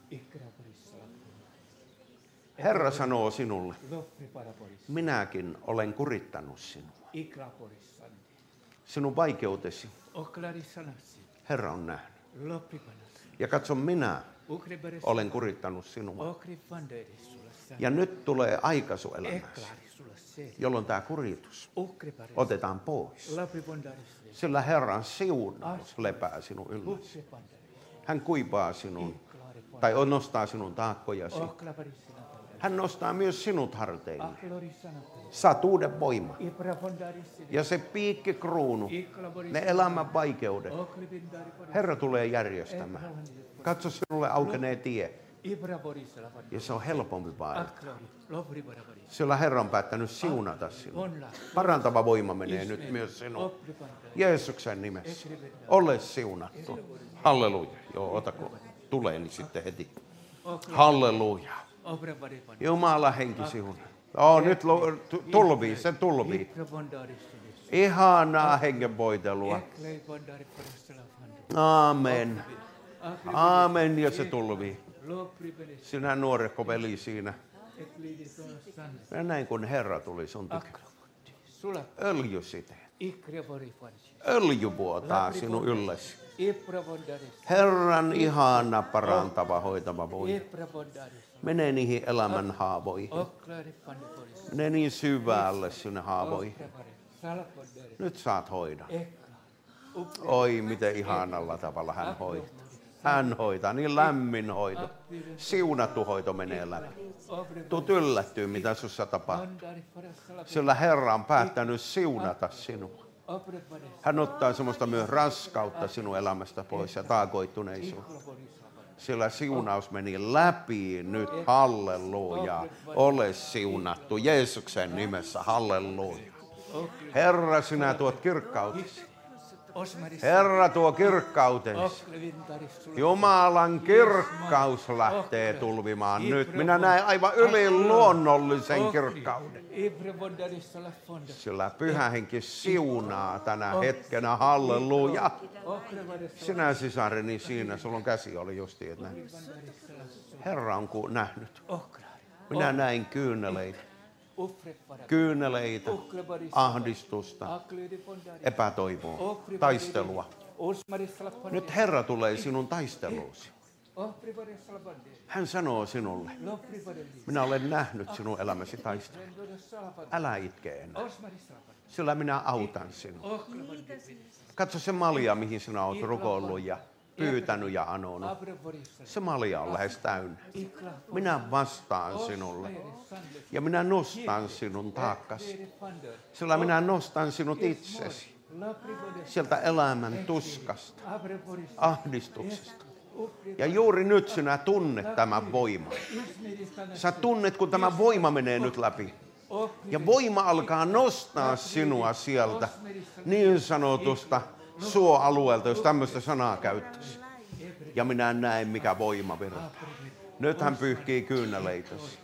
Herra sanoo sinulle, minäkin olen kurittanut sinua. Sinun vaikeutesi Oklari sanasi. Herra on nähnyt. Lopripanas. Ja katso, minä Ukreberes. olen kurittanut sinua. Okri fanderis sulla sa. Ja nyt tulee aika sun elämässä, Eklari sulla se. jolloin tämä kuritus Ukrepares. otetaan pois. Lopripondaris. Sillä Herran siunaus lepää sinun ylläsi. Ukrepandaris. Hän kuivaa sinun, tai nostaa sinun taakkojasi. Oklaparis sanata. Hän nostaa myös sinut harteille. Aklori sanata. Saat uuden voiman. Iprapondaris. Ja se piikkikruunu, Iklaboris. ne elämän vaikeudet, Oklipindari. Herra tulee järjestämään. Katso, sinulle aukenee tie. Ibraboris salavan. Ja se on helpompi vain. Aklori. Lopriparis. Sillä Herra on päättänyt siunata sinua. Parantava voima menee nyt myös sinuun. Jeesuksen nimessä. Ole siunattu. Halleluja. Joo, otako. Tulee niin sitten heti. Halleluja. Jumala henki sinun. Joo, nyt lu- tu- tulvii, se tulvii. Ihanaa hengenvoitelua. Aamen. Aamen, ja se tulvii. Sinä nuorekko veli siinä. Ja näin kun Herra tuli sun tykö. Öljy siten. Öljy vuotaa sinun yllesi. Herran ihana parantava hoitava voima. Mene niihin elämän haavoihin. Mene niin syvälle sinne haavoihin. Nyt saat hoida. Oi, miten ihanalla tavalla hän hoitaa. Hän hoitaa, niin lämmin hoito. Siunattu hoito menee läpi. Tuut yllättyy, mitä sussa tapahtuu. Sillä Herra on päättänyt siunata sinua. Hän ottaa semmoista myös raskautta sinun elämästä pois ja taakoittuneisuutta. Sillä siunaus meni läpi nyt, halleluja. Ole siunattu Jeesuksen nimessä, halleluja. Herra, sinä tuot kirkkautesi. Herra tuo kirkkautesi. Jumalan kirkkaus lähtee tulvimaan nyt. Minä näen aivan yliluonnollisen kirkkauden. Sillä Pyhä Henki siunaa tänä hetkenä, halleluja. Sinä sisareni siinä, sulla on käsi oli justiin, että näin. Herra on ku- nähnyt. Minä näin kyyneleitä. Kyyneleitä, ahdistusta, epätoivoa, taistelua. Nyt Herra tulee sinun taisteluusi. Hän sanoo sinulle, minä olen nähnyt sinun elämäsi taistelun. Älä itke enää, sillä minä autan sinua. Katso se malja, mihin sinä olet rukoillut ja pyytänyt ja anonut. Se malja on lähes täynnä. Minä vastaan sinulle ja minä nostan sinun taakkasi. Sillä minä nostan sinut itsesi sieltä elämän tuskasta, ahdistuksesta. Ja juuri nyt sinä tunnet tämän voiman. Sä tunnet, kun tämä voima menee nyt läpi. Ja voima alkaa nostaa sinua sieltä niin sanotusta suoalueelta, jos tämmöistä sanaa käyttäisi. Ja minä näen, mikä voima virtaa. Nyt hän pyyhkii kyyneleitäsi.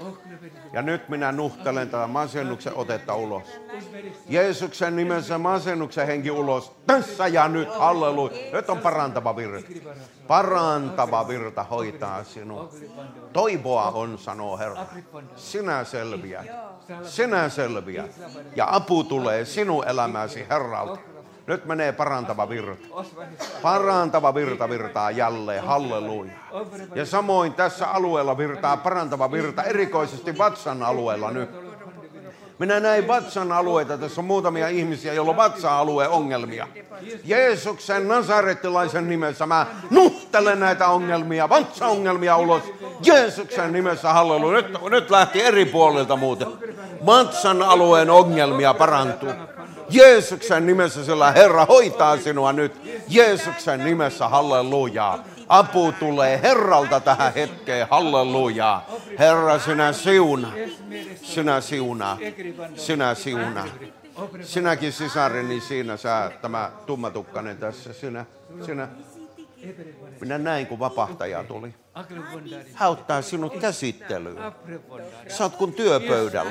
Ja nyt minä nuhtelen tätä masennuksen otetta ulos. Jeesuksen nimessä masennuksen henki ulos. Tässä ja nyt, halleluja. Nyt on parantava virta. Parantava virta hoitaa sinua. Toivoa on, sanoo Herra. Sinä selviät. Sinä selviät. Ja apu tulee sinun elämäsi Herralta. Nyt menee parantava virta. Parantava virta virtaa jälleen, halleluja. Ja samoin tässä alueella virtaa parantava virta, erikoisesti vatsan alueella nyt. Minä näin vatsan alueita, tässä on muutamia ihmisiä, joilla on vatsa-alueen ongelmia. Jeesuksen nasarettilaisen nimessä mä nuhtelen näitä ongelmia, vatsa-ongelmia ulos. Jeesuksen nimessä, halleluja. Nyt, nyt lähti eri puolilta muuten. Vatsan alueen ongelmia parantuu. Jeesuksen nimessä, sillä Herra hoitaa sinua nyt. Jeesuksen nimessä, hallelujaa. Apu tulee Herralta tähän hetkeen, hallelujaa. Herra, sinä siunaa. Sinä siunaa. Sinä siunaa. Sinäkin sisareni siinä, sä, tämä tummatukkainen tässä, sinä, sinä. Minä näin, kun vapahtaja tuli. Hän ottaa sinut käsittelyyn. Sä oot kuin työpöydällä.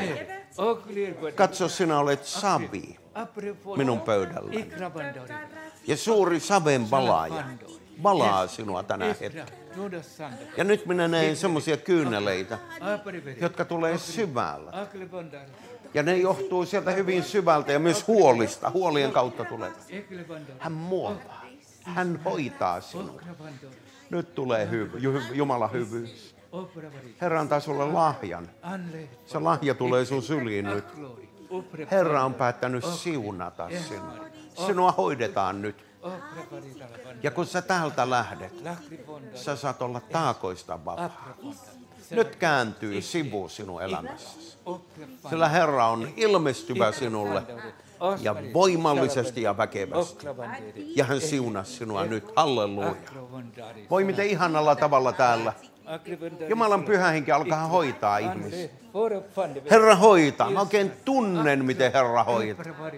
Katso, sinä olet savi minun pöydälläni. Ja suuri saven valaaja valaa sinua tänä hetkenä. Nuda sanda. Ja nyt minä näen semmoisia kyyneleitä, Apari jotka tulee syvällä. Akle bandari. Ja ne johtuu sieltä hyvin syvältä ja myös huolista, huolien kautta tulevat. Ekle bandari. Hän muovaa, hän hoitaa sinua. Okra bandari. Nyt tulee hyv- Ju- Jumalan hyvyys. Opera vari. Herra antaa sulle lahjan. Anle. Se lahja tulee sun syliin nyt. Glory. Opera. Herra on päättänyt siunata sinua. Sinua hoidetaan nyt. Opera vari tala bandari. Ja kun sä täältä lähdet, Lakri bandari. sä saat olla taakoista vapaa. Apra bandari. Nyt kääntyy sivu sinun elämässäsi. Opera Sillä Herra on ilmestyvä sinulle ja voimallisesti ja väkevästi. Okra bandari. Ja hän siunasi sinua nyt. Halleluja. Akra bandari. Voi miten ihanalla tavalla täällä. Akle bandari. Jumalan pyhä henki alkaa hoitaa ihmisiä. Anle. Fora bandari. Herra hoitaa. Mä oikein tunnen, miten Herra hoitaa. Opera vari.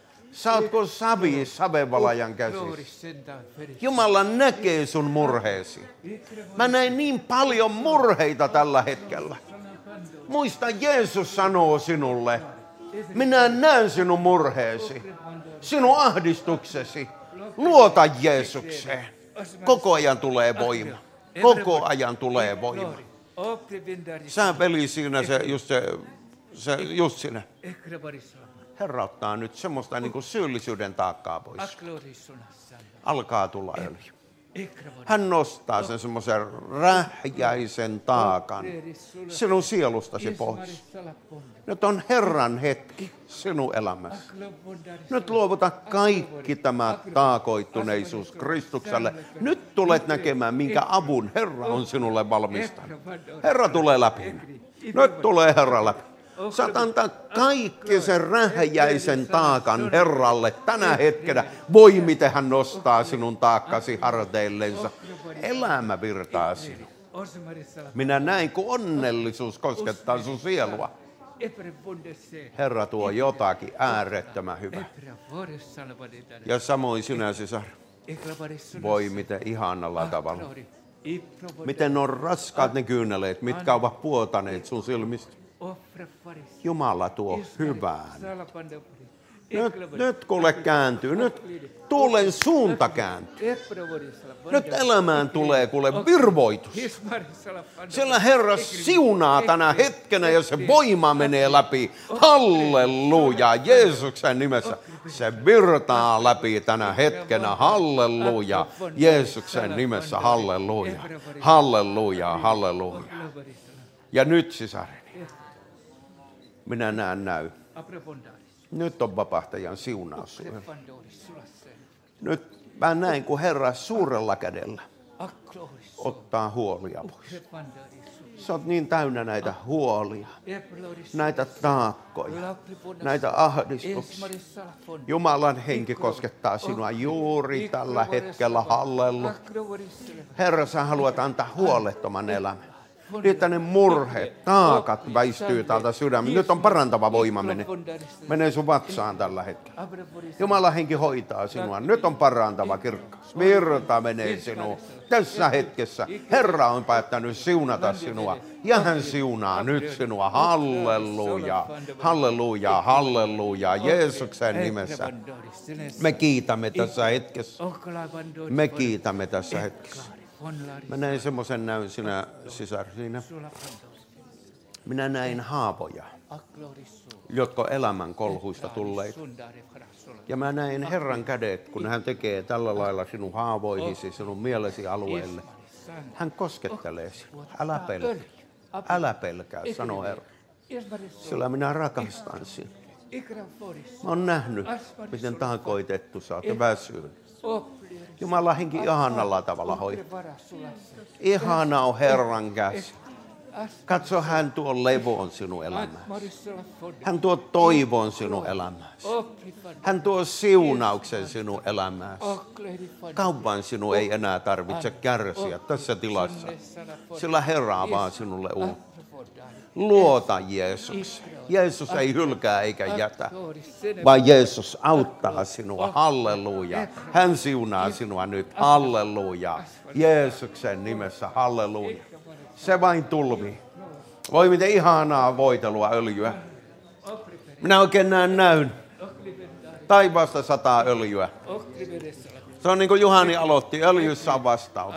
Sä oot kuin savi savevalajan Glory käsissä. senda feri. Jumala näkee sun murheesi. Mä näin niin paljon murheita tällä hetkellä. Muista, Jeesus sanoo sinulle, minä näen sinun murheesi, sinun ahdistuksesi. Luota Jeesukseen. Koko ajan tulee voima. Koko ajan tulee voima. Opre bandari. Sä veli siinä se, just se, se just sinä. Ekra vari. Herra ottaa nyt semmoista niin kuin syyllisyyden taakkaa pois. Aklori sunassa. Alkaa tulla öljy. Ekra vari. Hän nostaa sen semmoisen rähjäisen taakan sinun sielustasi pois. Nyt on Herran hetki sinun elämässä. Nyt luovuta kaikki tämä taakoittuneisuus Kristukselle. Nyt tulet näkemään, minkä avun Herra on sinulle valmistanut. Herra tulee läpi. Nyt tulee Herra läpi. Saat antaa kaikki sen rähjäisen taakan Herralle tänä hetkenä. Voi miten hän nostaa sinun taakkasi harteillensa. Elämä virtaa sinun. Minä näin, kun onnellisuus koskettaa sun sielua. Herra tuo jotakin äärettömän hyvää. Ja samoin sinä, sisar. Voi miten ihanalla tavalla. Miten on raskaat ne kyyneleet, mitkä ovat puotaneet sun silmistä. Jumala tuo hyvään. Nyt, nyt kuule kääntyy, nyt tuulen suunta kääntyy. Nyt elämään tulee kuule virvoitus. Sillä Herra siunaa tänä hetkenä ja se voima menee läpi. Halleluja, Jeesuksen nimessä. Se virtaa läpi tänä hetkenä. Halleluja, Jeesuksen nimessä. Halleluja, halleluja, halleluja. Ja nyt sisareni. Minä näen näy. Nyt on vapahtajan siunaus sinulle. Nyt mä näen, kun Herra suurella kädellä ottaa huolia pois. Sä oot niin täynnä näitä huolia, näitä taakkoja, näitä ahdistuksia. Jumalan henki koskettaa sinua juuri tällä hetkellä. Halleluja. Herra, sä haluat antaa huolettoman elämän. Niin, että ne murheet, taakat väistyy täältä sydämen. Nyt on parantava voima menee. Menee sun vatsaan tällä hetkellä. Jumalan henki hoitaa sinua. Nyt on parantava kirkkaus. Virta menee sinuun. Tässä hetkessä Herra on päättänyt siunata sinua. Ja hän siunaa nyt sinua. Halleluja, halleluja, halleluja. Jeesuksen nimessä. Me kiitämme tässä hetkessä. Me kiitämme tässä hetkessä. Mä näin semmoisen näyn sinä, sisar, siinä. Minä näin haavoja, jotka elämän kolhuista tulleita. Ja mä näin Herran kädet, kun hän tekee tällä lailla sinun haavoihisi, sinun mielesi alueelle. Hän koskettelee sinua. Älä pelkää. Älä pelkää, sanoo Herra. Sillä minä rakastan sinua. Mä oon nähnyt, miten taakoitettu sä oot väsynyt. Jumala henki ihanalla tavalla hoitaa. Ihana on Herran käsi. Katso, hän tuo levon sinun elämääsi. Hän tuo toivon sinun elämääsi. Hän tuo siunauksen sinun elämääsi. Kaupan sinun ei enää tarvitse kärsiä tässä tilassa, sillä Herra avaa sinulle uutta. Luota Jeesus. Jeesus ei hylkää eikä jätä, vaan Jeesus auttaa sinua. Halleluja. Hän siunaa sinua nyt. Halleluja. Jeesuksen nimessä. Halleluja. Se vain tulvi. Voi miten ihanaa voitelua öljyä. Minä oikein näen näyn. Taivaasta sataa öljyä. Se on niin kuin Juhani aloitti, öljyssä on vastaus.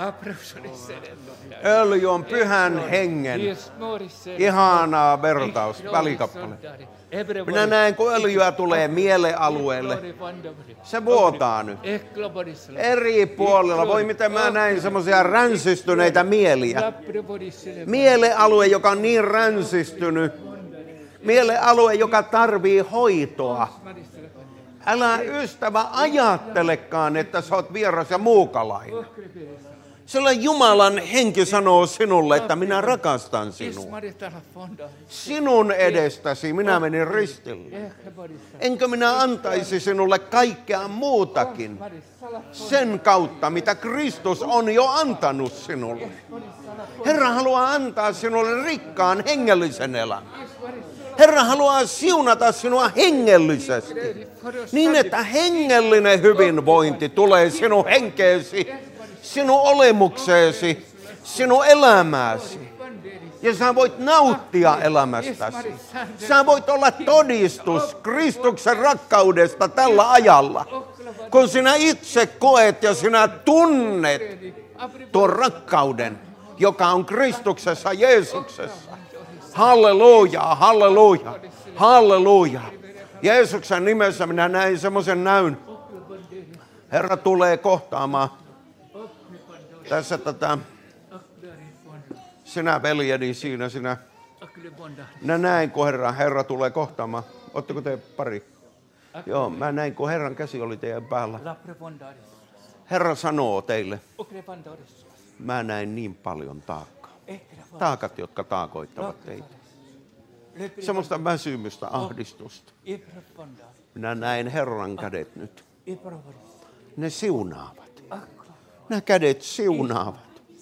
Öljy on pyhän hengen. Ihanaa vertaus, välikappale. Minä näen, kun öljyä tulee mielealueelle. Se vuotaa nyt. Eri puolilla. Voi miten mä näin semmoisia ränsistyneitä mieliä. Mielealue, joka on niin ränsistynyt. Mielealue, joka tarvii hoitoa. Älä ystävä ajattelekaan, että sä oot vieras ja muukalainen. Sillä Jumalan henki sanoo sinulle, että minä rakastan sinua. Sinun edestäsi minä menin ristille. Enkö minä antaisi sinulle kaikkea muutakin sen kautta, mitä Kristus on jo antanut sinulle. Herra haluaa antaa sinulle rikkaan hengellisen elämän. Herra haluaa siunata sinua hengellisesti, niin että hengellinen hyvinvointi tulee sinun henkeesi, sinun olemukseesi, sinun elämääsi. Ja sä voit nauttia elämästäsi. Sä voit olla todistus Kristuksen rakkaudesta tällä ajalla. Kun sinä itse koet ja sinä tunnet tuon rakkauden, joka on Kristuksessa Jeesuksessa. Halleluja, halleluja, halleluja. Jeesuksen nimessä minä näin semmoisen näyn. Herra tulee kohtaamaan. Tässä tätä, sinä veljeni siinä, sinä. Minä näin, kun Herra, Herra tulee kohtaamaan. Otteko te pari? Joo, mä näin, kun Herran käsi oli teidän päällä. Herra sanoo teille, mä näin niin paljon taakkaa. Taakat, jotka taakoittavat teitä. Semmoista väsymystä, ahdistusta. Minä näen Herran kädet nyt. Ne siunaavat. Nämä kädet siunaavat.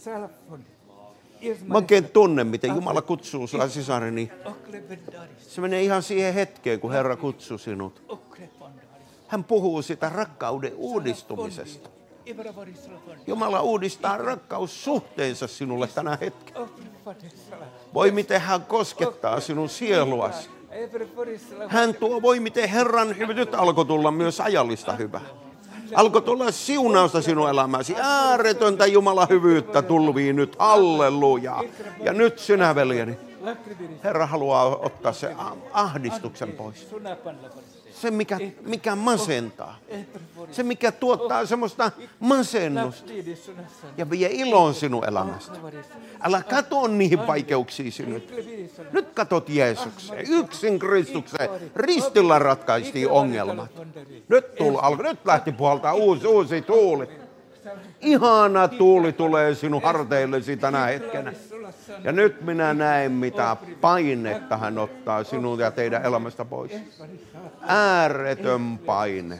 Mä oikein tunnen, miten Jumala kutsuu sinua sisareni. Se menee ihan siihen hetkeen, kun Herra kutsuu sinut. Hän puhuu sitä rakkauden uudistumisesta. Jumala uudistaa rakkaussuhteensa sinulle tänä hetkenä. Voi miten hän koskettaa sinun sieluasi. Hän tuo, voi miten Herran hyvä. Nyt alkoi tulla myös ajallista hyvää. Alkoi tulla siunausta sinun elämäsi. Ääretöntä Jumalan hyvyyttä tulvii nyt. Halleluja. Ja nyt sinä, veljeni. Herra haluaa ottaa sen ahdistuksen pois. Se, mikä, mikä masentaa. Se, mikä tuottaa semmoista masennusta. Ja vie ilon sinun elämästä. Älä katso niihin vaikeuksiin nyt. Nyt katot Jeesukseen. Yksin Kristukseen. Ristillä ratkaistiin ongelmat. Nyt, tuli, alkoi, nyt lähti puhaltaa uusi, uusi tuuli. Ihana tuuli tulee sinun harteillesi tänä hetkenä. Ja nyt minä näen, mitä painetta hän ottaa sinun ja teidän elämästä pois. Ääretön paine.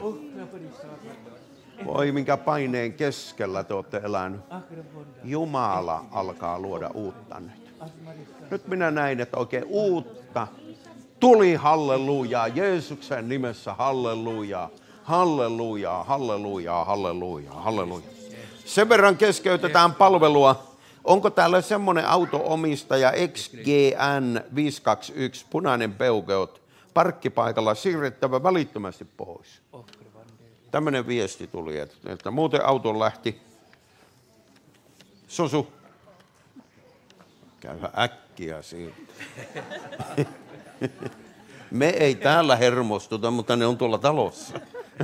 Voi minkä paineen keskellä te olette elänyt. Jumala alkaa luoda uutta nyt. Nyt minä näin, että oikein uutta tuli, hallelujaa. Jeesuksen nimessä hallelujaa. Hallelujaa, hallelujaa, hallelujaa, hallelujaa. Sen verran keskeytetään palvelua. Onko täällä semmoinen auto-omistaja X G N viisi kaksi yksi, punainen peugeot, parkkipaikalla siirrettävä välittömästi pois? Tämmöinen viesti tuli, että, että muuten auto lähti. Sosu, käyhä äkkiä siitä. Me ei täällä hermostuta, mutta ne on tuolla talossa.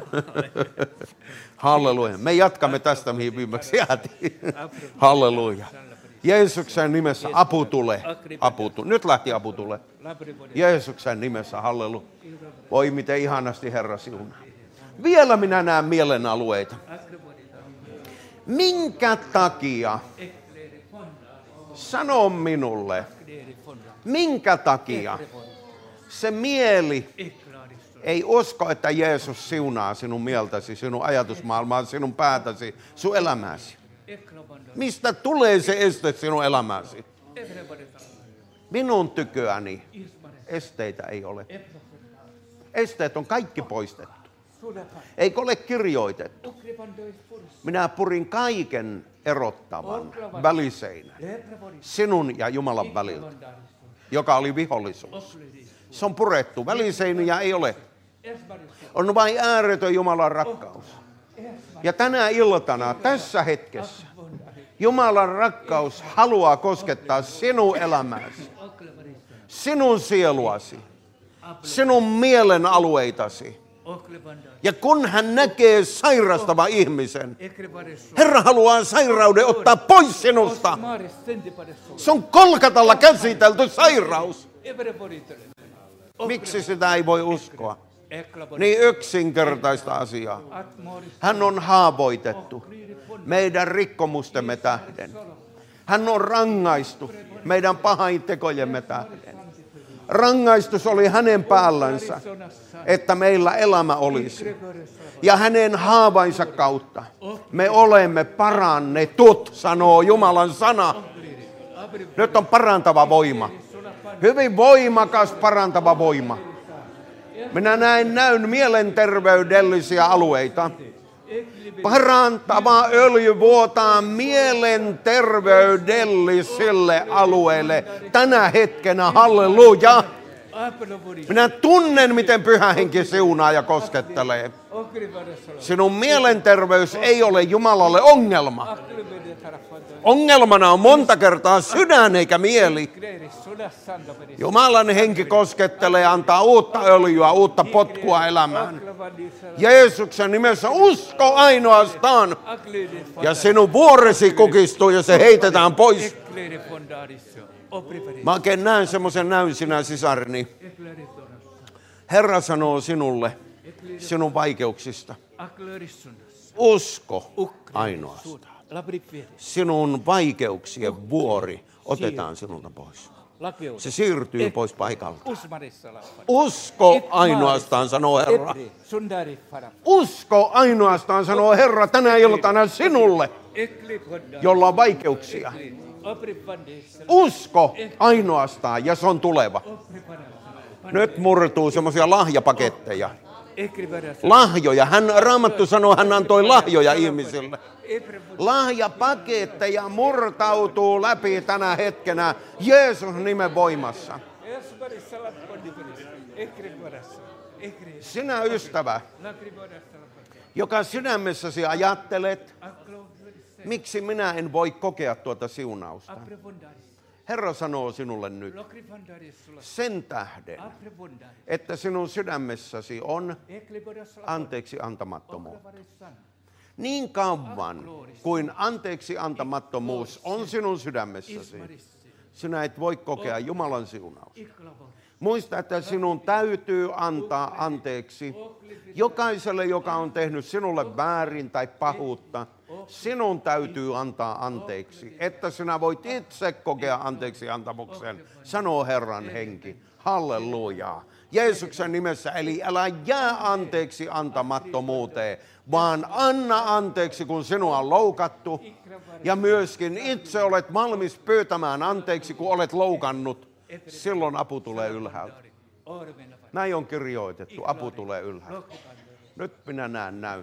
Halleluja. Me jatkamme tästä, mihin viimeksi jäätiin. Halleluja. Jeesuksen nimessä apu tulee. Apu tulee. Nyt lähti apu tulee. Jeesuksen nimessä, halleluja. Voi miten ihanasti Herra siunaa. Vielä minä näen mielenalueita. Minkä takia, sano minulle, minkä takia se mieli ei usko, että Jeesus siunaa sinun mieltäsi, sinun ajatusmaailmaa, sinun päätäsi, sun elämäsi? Mistä tulee se este sinun elämäsi? Minun tyköäni esteitä ei ole. Esteet on kaikki poistettu. Eikö ole kirjoitettu? Minä purin kaiken erottavan väliseinän sinun ja Jumalan väliltä, joka oli vihollisuus. Se on purettu. Väliseiniä ei ole. On vain ääretön Jumalan rakkaus. Ja tänä iltana, tässä hetkessä, Jumalan rakkaus haluaa koskettaa sinun elämääsi, sinun sieluasi, sinun mielen alueitasi. Ja kun hän näkee sairastava ihmisen, Herra haluaa sairauden ottaa pois sinusta. Se on Kolkatalla käsitelty sairaus. Miksi sitä ei voi uskoa? Niin yksinkertaista asiaa. Hän on haavoitettu meidän rikkomustemme tähden. Hän on rangaistu meidän pahaintekojemme tähden. Rangaistus oli hänen päällänsä, että meillä elämä olisi. Ja hänen haavainsa kautta me olemme parannetut, sanoo Jumalan sana. Nyt on parantava voima. Hyvin voimakas parantava voima. Minä näen näyn mielenterveydellisiä alueita. Parantava öljy vuotaa mielenterveydellisille alueille tänä hetkenä, halleluja. Minä tunnen, miten Pyhä Henki siunaa ja koskettelee. Sinun mielenterveys ei ole Jumalalle ongelma. Ongelmana on monta kertaa sydän eikä mieli. Jumalan henki koskettelee ja antaa uutta öljyä, uutta potkua elämään. Jeesuksen nimessä usko ainoastaan. Ja sinun vuoresi kukistuu ja se heitetään pois. Mä oikein näen semmoisen näyn sinä sisarni. Herra sanoo sinulle sinun vaikeuksista. Usko ainoastaan. Sinun vaikeuksien vuori otetaan sinulta pois. Se siirtyy pois paikalta. Usko ainoastaan, sanoo Herra. Usko ainoastaan, sanoo Herra, tänä iltana sinulle, jolla on vaikeuksia. Usko ainoastaan, ja se on tuleva. Nyt murtuu semmoisia lahjapaketteja. Lahjoja. Hän, Raamattu sanoo, hän antoi lahjoja ihmisille. Lahjapaketteja murtautuu läpi tänä hetkenä Jeesus nimen voimassa. Sinä ystävä, joka sydämessäsi ajattelet, miksi minä en voi kokea tuota siunausta. Herra sanoo sinulle nyt, sen tähden, että sinun sydämessäsi on anteeksi antamattomuutta. Niin kauan kuin anteeksi antamattomuus on sinun sydämessäsi, sinä et voi kokea Jumalan siunausta. Muista, että sinun täytyy antaa anteeksi jokaiselle, joka on tehnyt sinulle väärin tai pahuutta. Sinun täytyy antaa anteeksi, että sinä voit itse kokea anteeksi antamuksen, sanoo Herran henki. Hallelujaa. Jeesuksen nimessä, eli älä jää anteeksi antamattomuuteen, vaan anna anteeksi, kun sinua on loukattu. Ja myöskin itse olet valmis pyytämään anteeksi, kun olet loukannut. Silloin apu tulee ylhäältä. Näin on kirjoitettu, apu tulee ylhäältä. Nyt minä näen näyn.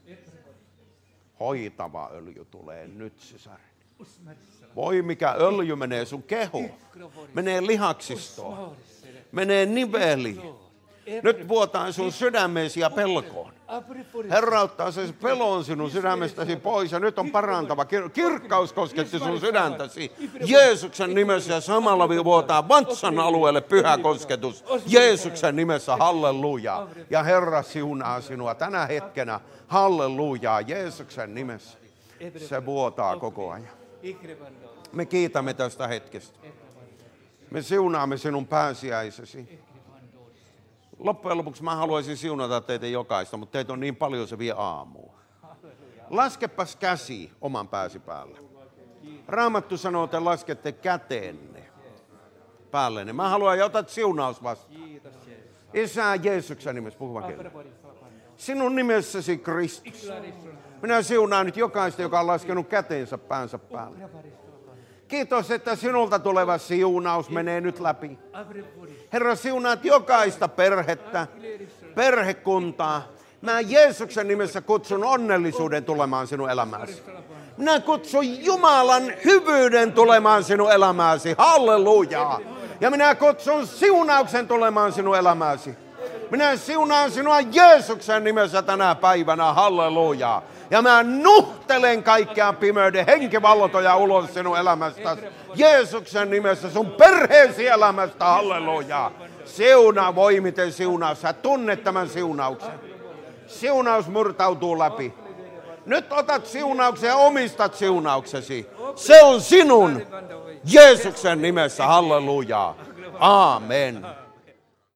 Hoitava öljy tulee nyt, sisareni. Voi mikä öljy menee sun kehoon. Menee lihaksistoon. Menee niveliin. Nyt vuotaa sun sydämeesi ja pelkoon. Herra ottaa se pelon sinun sydämestäsi pois ja nyt on parantava. Kirkkaus kosketti sun sydäntäsi. Jeesuksen nimessä ja samalla vuotaa vatsan alueelle pyhä kosketus. Jeesuksen nimessä, halleluja. Ja Herra siunaa sinua tänä hetkenä. Hallelujaa, Jeesuksen nimessä. Se vuotaa koko ajan. Me kiitämme tästä hetkestä. Me siunaamme sinun pääsiäisesi. Loppujen lopuksi mä haluaisin siunata teitä jokaista, mutta teitä on niin paljon, se vie aamuun. Laskepas käsi oman pääsi päälle. Raamattu sanoo, että laskette käteenne päällenne. Mä haluan, ja otat siunaus vastaan. Isä Jeesuksen nimessä, puhuvan kielellä. Sinun nimessäsi Kristus. Minä siunaan nyt jokaista, joka on laskenut käteensä päänsä päälle. Kiitos, että sinulta tuleva siunaus menee nyt läpi. Herra, siunaat jokaista perhettä, perhekuntaa. Mä Jeesuksen nimessä kutsun onnellisuuden tulemaan sinun elämääsi. Minä kutsun Jumalan hyvyyden tulemaan sinun elämääsi. Hallelujaa. Ja minä kutsun siunauksen tulemaan sinun elämääsi. Minä siunaan sinua Jeesuksen nimessä tänä päivänä, halleluja. Ja mä nuhtelen kaikkea pimeyden henkivaltoja ulos sinun elämästäsi. Jeesuksen nimessä sun perheesi elämästä, halleluja. Siunaa voimiten siunaa. Sä tunnet tämän siunauksen. Siunaus murtautuu läpi. Nyt otat siunauksen ja omistat siunauksesi. Se on sinun Jeesuksen nimessä, halleluja. Amen.